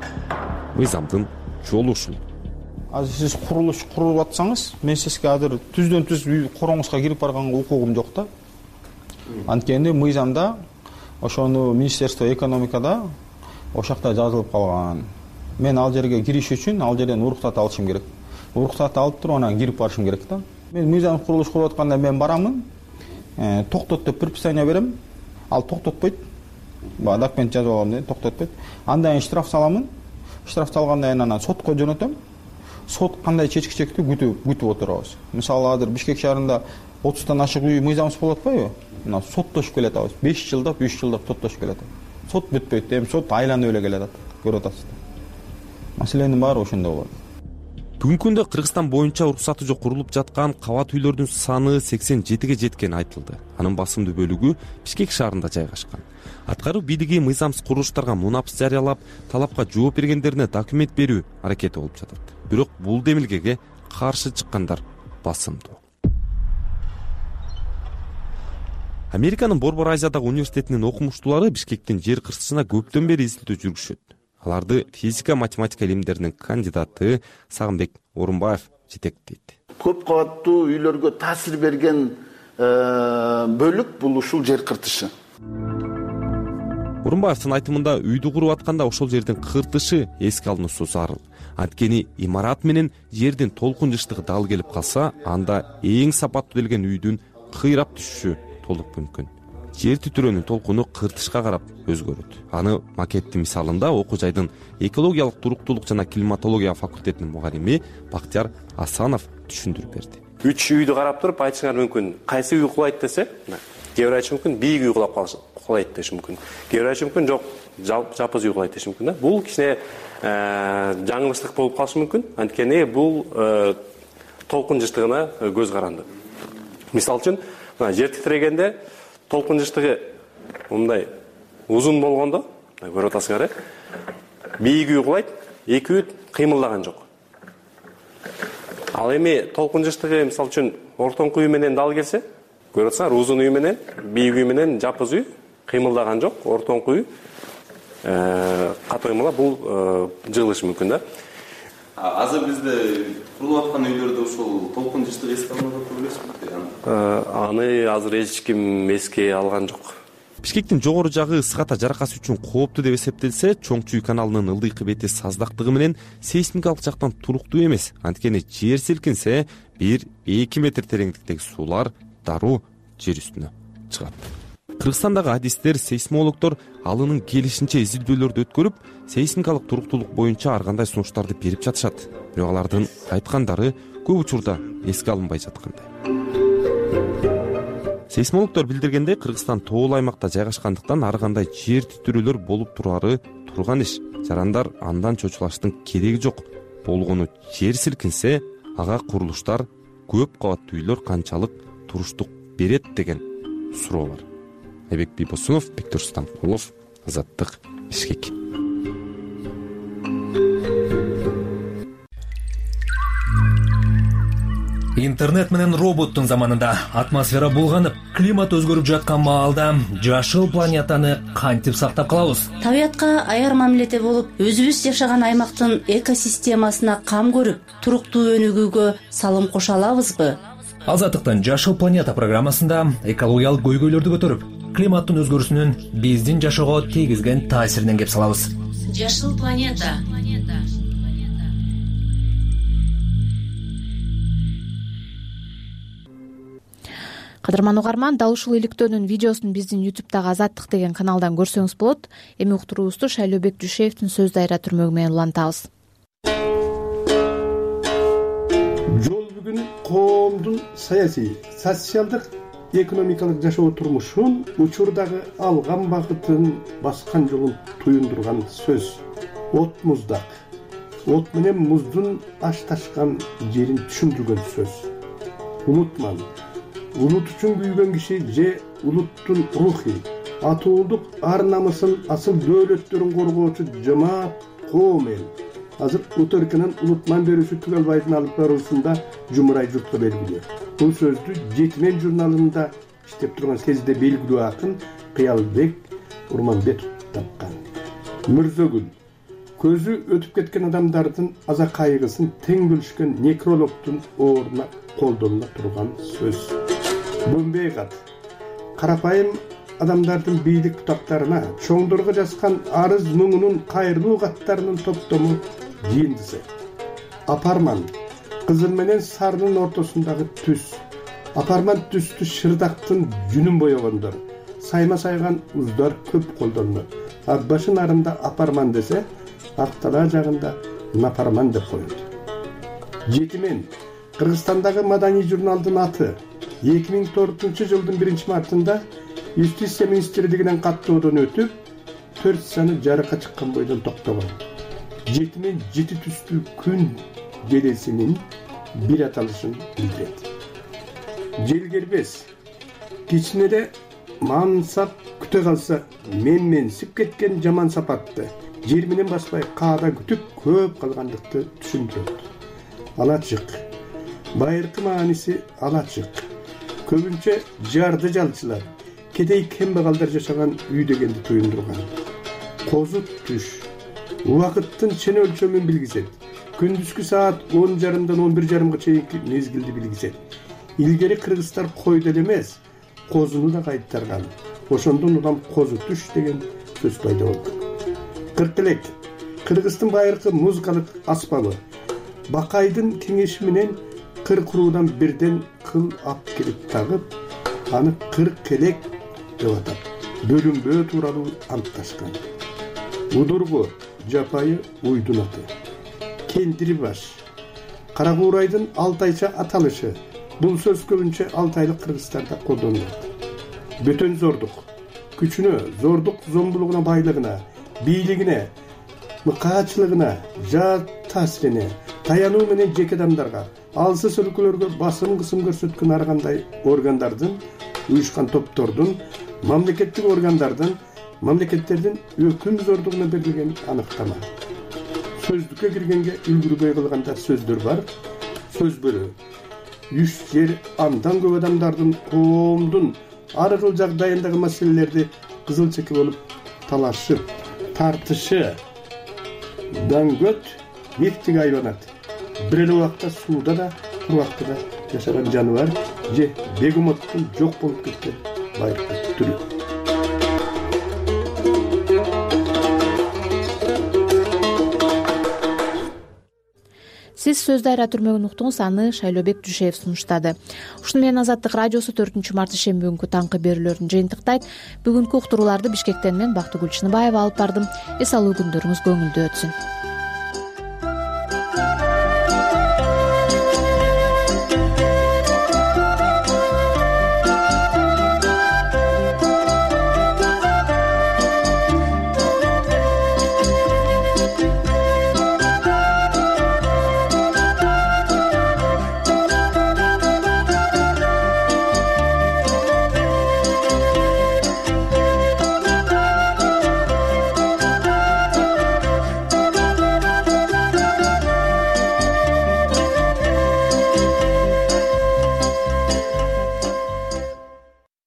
Мыйзамдын жолу ушул. Азыр сиз курулуш куруп атсаңыз, мен сизге азыр түздөн түз үй короңузга кирип барганга укугум жок да. Анткени мыйзамда ошону Министерство экономикада ошакта жазылып калган. Мен ал жерге кириш үчүн ал жерден уруксат алышым керек. Уруксат алып туруп анан кирип барышым керек да. Мен мыйзам курулуш куруп атканда мен барамын, токтот деп предписание берем, ал токтотпойт. Баа документ жазып алгам деп токтотпойт. Андан кийин штраф саламын. Штраф салгандан кийин анан сотко жөнөтөм. Сот кандай чечкичекти күтүп күтүп отурабыз. Мисалы азыр Бишкек шаарында отуздан ашык үй мыйзамсыз болуп атпайбы? Мына соттошуп келатабыз. беш жылдап, үч жылдап соттошуп келатат. Сот бүтпөйт, эми сот айланып эле келатат. Көрүп атасыздар. Маселенин баары ошондо болот. Бүгүнкү күндө Кыргызстан боюнча уруксаты жок курулуп жаткан кабат үйлөрдүн саны сексен жетиге жеткени айтылды. Анын басымдуу бөлүгү Бишкек шаарында жайгашкан. Аткаруу бийлиги мыйзамсыз курулуштарга мунапс жарыялап, талапка жооп бергендерине документ берүү аракети болуп жатат. Бирок бул демилгеге каршы чыккандар басымдуу. Американын Борбор Азиядагы университетинин окумуштуулары Бишкектин жер кыртышына көптөн бери изилдөө жүргүшөт. Аларды физика, математика илимдеринин кандидаты Сагынбек Орунбаев жетектейт. Көп кабаттуу үйлөргө таасир берген бөлүк бул ушул жер кыртышы. Орунбаевдин айтымында үйдү куруп атканда ошол жердин кыртышы эске алынуусу зарыл. Анткени имарат менен жердин толкун жыштыгы дал келип калса, анда эң сапаттуу делген үйдүн кыйрап түшүшү толук мүмкүн. Жер титирөөнүн толкуну кыртышка карап өзгөрөт. Аны макеттин мисалында окуу жайдын экологиялык туруктуулук жана климатология факультетинин мугалими Бактияр Асанов түшүндүрүп берди. Үч үйдү карап туруп айтышыңар мүмкүн. Кайсы үй кулайт десе, кээ бир айтышы мүмкүн, бийик үй кулап калышы, кулайт деши мүмкүн. Кээ бир айтышы мүмкүн, жок, жапыз үй кулайт деши мүмкүн да. Бул кичине жаңылыштык болуп калышы мүмкүн. Анткени бул толкун жыштыгына көз каранды. Мисалы үчүн, жер титирегенде толкун жыштыгы мындай узун болгондо, көрүп атасыңар, бийик үй кулайт, эки үй кыймылдаган жок. Ал эми толкун жыштыгы мисалы үчүн ортоңку үй менен дал келсе, көрүп атасыңар, узун үй менен, бийик үй менен жапыз үй кыймылдаган жок, ортоңку үй катоймала бул жыгылышы мүмкүн да. Азыр бизде курулуп аткан үйлөрдө ушул толкун жыштыгы эске алынып көрбөйсүзбү? Аны азыр эч ким эске алган жок. Бишкектин жогору жагы ысык ата жаракасы үчүн кооптуу деп эсептелсе, Чоңчу каналынын ылдыйкы бети саздактыгы менен сейсмикалык жактан туруктуу эмес. Анткени жер силкинсе, бир-эки метр тереңдиктеги суулар дароо жер үстүнө чыгат. Кыргызстандагы адистер, сейсмологдор алынын келишинче изилдөөлөрдү өткөрүп, сейсмикалык туруктуулук боюнча ар кандай сунуштарды берип жатышат. Бирок алардын айткандары көп учурда эске алынбай жаткандай. сейсмологдор билдиргендей, Кыргызстан тоолуу аймакта жайгашкандыктан ар кандай жер титирөөлөр болуп турары турган иш. Жарандар андан чочулаштын кереги жок. Болгону жер силкинсе, ага курулуштар, көп кабаттуу үйлөр канчалык туруштук берет деген суроо бар. Айбек Бийбосунов, Бектур Стамбулов, Азаттык, Бишкек. Интернет менен роботтун заманында атмосфера булганып, климат өзгөрүп жаткан маалда жашыл планетаны кантип сактап калабыз? Табиятка аяр мамиледе болуп, өзүбүз жашаган аймактын экосистемасына кам көрүп, туруктуу өнүгүүгө салым кошо алабызбы? Азаттыктын Жашыл планета программасында экологиялык көйгөйлөрдү көтөрүп, климаттын өзгөрүүсүнүн биздин жашоого тийгизген таасиринен кеп салабыз. Жашыл планета. Кадырман угарман, дал ушул иликтөөнүн видеосун биздин ютубтагы Азаттык деген каналдан көрсөңүз болот. Эми уктуруубузду Шайлообек Дүйшеевдин сөз дайра түрмөгү менен улантабыз. Жол бүгүн коомдун саясий, социалдык, экономикалык жашоо турмушун, учурдагы алган багытын, баскан жолун туюндурган сөз. От муздак. От менен муздун ашташкан жерин түшүндүргөн сөз. Унутман. Улут үчүн күйгөн киши же улуттун рухи, атуулдук ар намысын, асыл дөөлөттөрүн коргоочу жамаат коом эл. Азыр утыркынын улутман берүүсү Түгөлбайдын алып баруусунда жумурай журтка белгилүү. Бул сөздү Жетимен журналында иштеп турган кезде белгилүү акын Кыялбек Урманбетов тапкан. Мырзөгүл көзү өтүп кеткен адамдардын аза кайгысын тең бөлүшкөн некрологдун ордуна колдонула турган сөз. Бөмбей кат. Карапайым адамдардын бийлик кутаптарына, чоңдорго жазган арыз муңунун кайрылуу каттарынын топтому жыйындысы. Апарман. Кызыл менен сарынын ортосундагы түс. Апарман түстү шырдактын жүнүн боёгондор. Сайма сайган уздар көп колдонулат. Ак башын арында апарман десе, актала жагында напарман деп коет. Жетимен. Кыргызстандагы маданий журналдын аты эки миң төртүнчү жылдын биринчи мартында Юстиция министрлигинен каттоодон өтүп, төрт саны жарыкка чыккан бойдон токтогон. Жетимен жети түстүү күн желесинин бир аталышын билдирет. Желгербес. Кичинеде мансап күтө калса, мен-менсип кеткен жаман сапатты жер менен баспай каада күтүп көп калгандыкты түшүндүрөт. Алачык. Байыркы мааниси алачык. Көбүнчө жарды жалчылар, кедей кембагалдар жашаган үй дегенди туюндурган. Козут түш. Убакыттын чен өлчөмүн билгизет. Күндүзгү саат он жарымдан он бир жарымга чейинки мезгилди билгизет. Илгери кыргыздар койду эле эмес, козуну да кайтарган. Ошондон улам козу түш деген сөз пайда болду. Кыркелек. Кыргыздын байыркы музыкалык аспабы. Бакайдын кеңеши менен кырк уруудан бирден кыл ап келип тагып, аны кырк элек деп атап, бөлүнбөө тууралуу антташкан. Удургу жапайы уйдун аты. Кендири баш. Каракуурайдын алтайча аталышы. Бул сөз көбүнчө алтайлык кыргыздарда колдонулат. Бөтөн зордук. Күчүнө, зордук зомбулугуна, байлыгына, бийлигине, мыкаачылыгына, жаат таасирине, таянуу менен жеке адамдарга, алсыз өлкөлөргө басым кысым көрсөткөн ар кандай органдардын, уюшкан топтордун, мамлекеттик органдардын, мамлекеттердин өкүм зордугуна берилген аныктама. Сөздүккө киргенге үлгүрбөй кылганда сөздөр бар. Сөз бөлүү. Үч жер андан көп адамдардын, коомдун ар кыл жагдайындагы маселелерди кызыл чеке болуп талашып, тартышы, даңгөт, мектик айланат. Бир эле убакта сууда да, кургакта да жашаган жаныбар же бегемоттун жок болуп кеткен байыркы түрү. Сиз сөз дайра түрмөгүн уктуңуз, аны Шайлообек Дүйшеев сунуштады. Ушуну менен Азаттык радиосу төртүнчү март ишемби күнкү таңкы берүүлөрүн жыйынтыктайт. Бүгүнкү уктурууларды Бишкектен мен Бактыгүл Чыныбаева алып бардым. Эс алуу күндөрүңүз көңүлдүү өтсүн.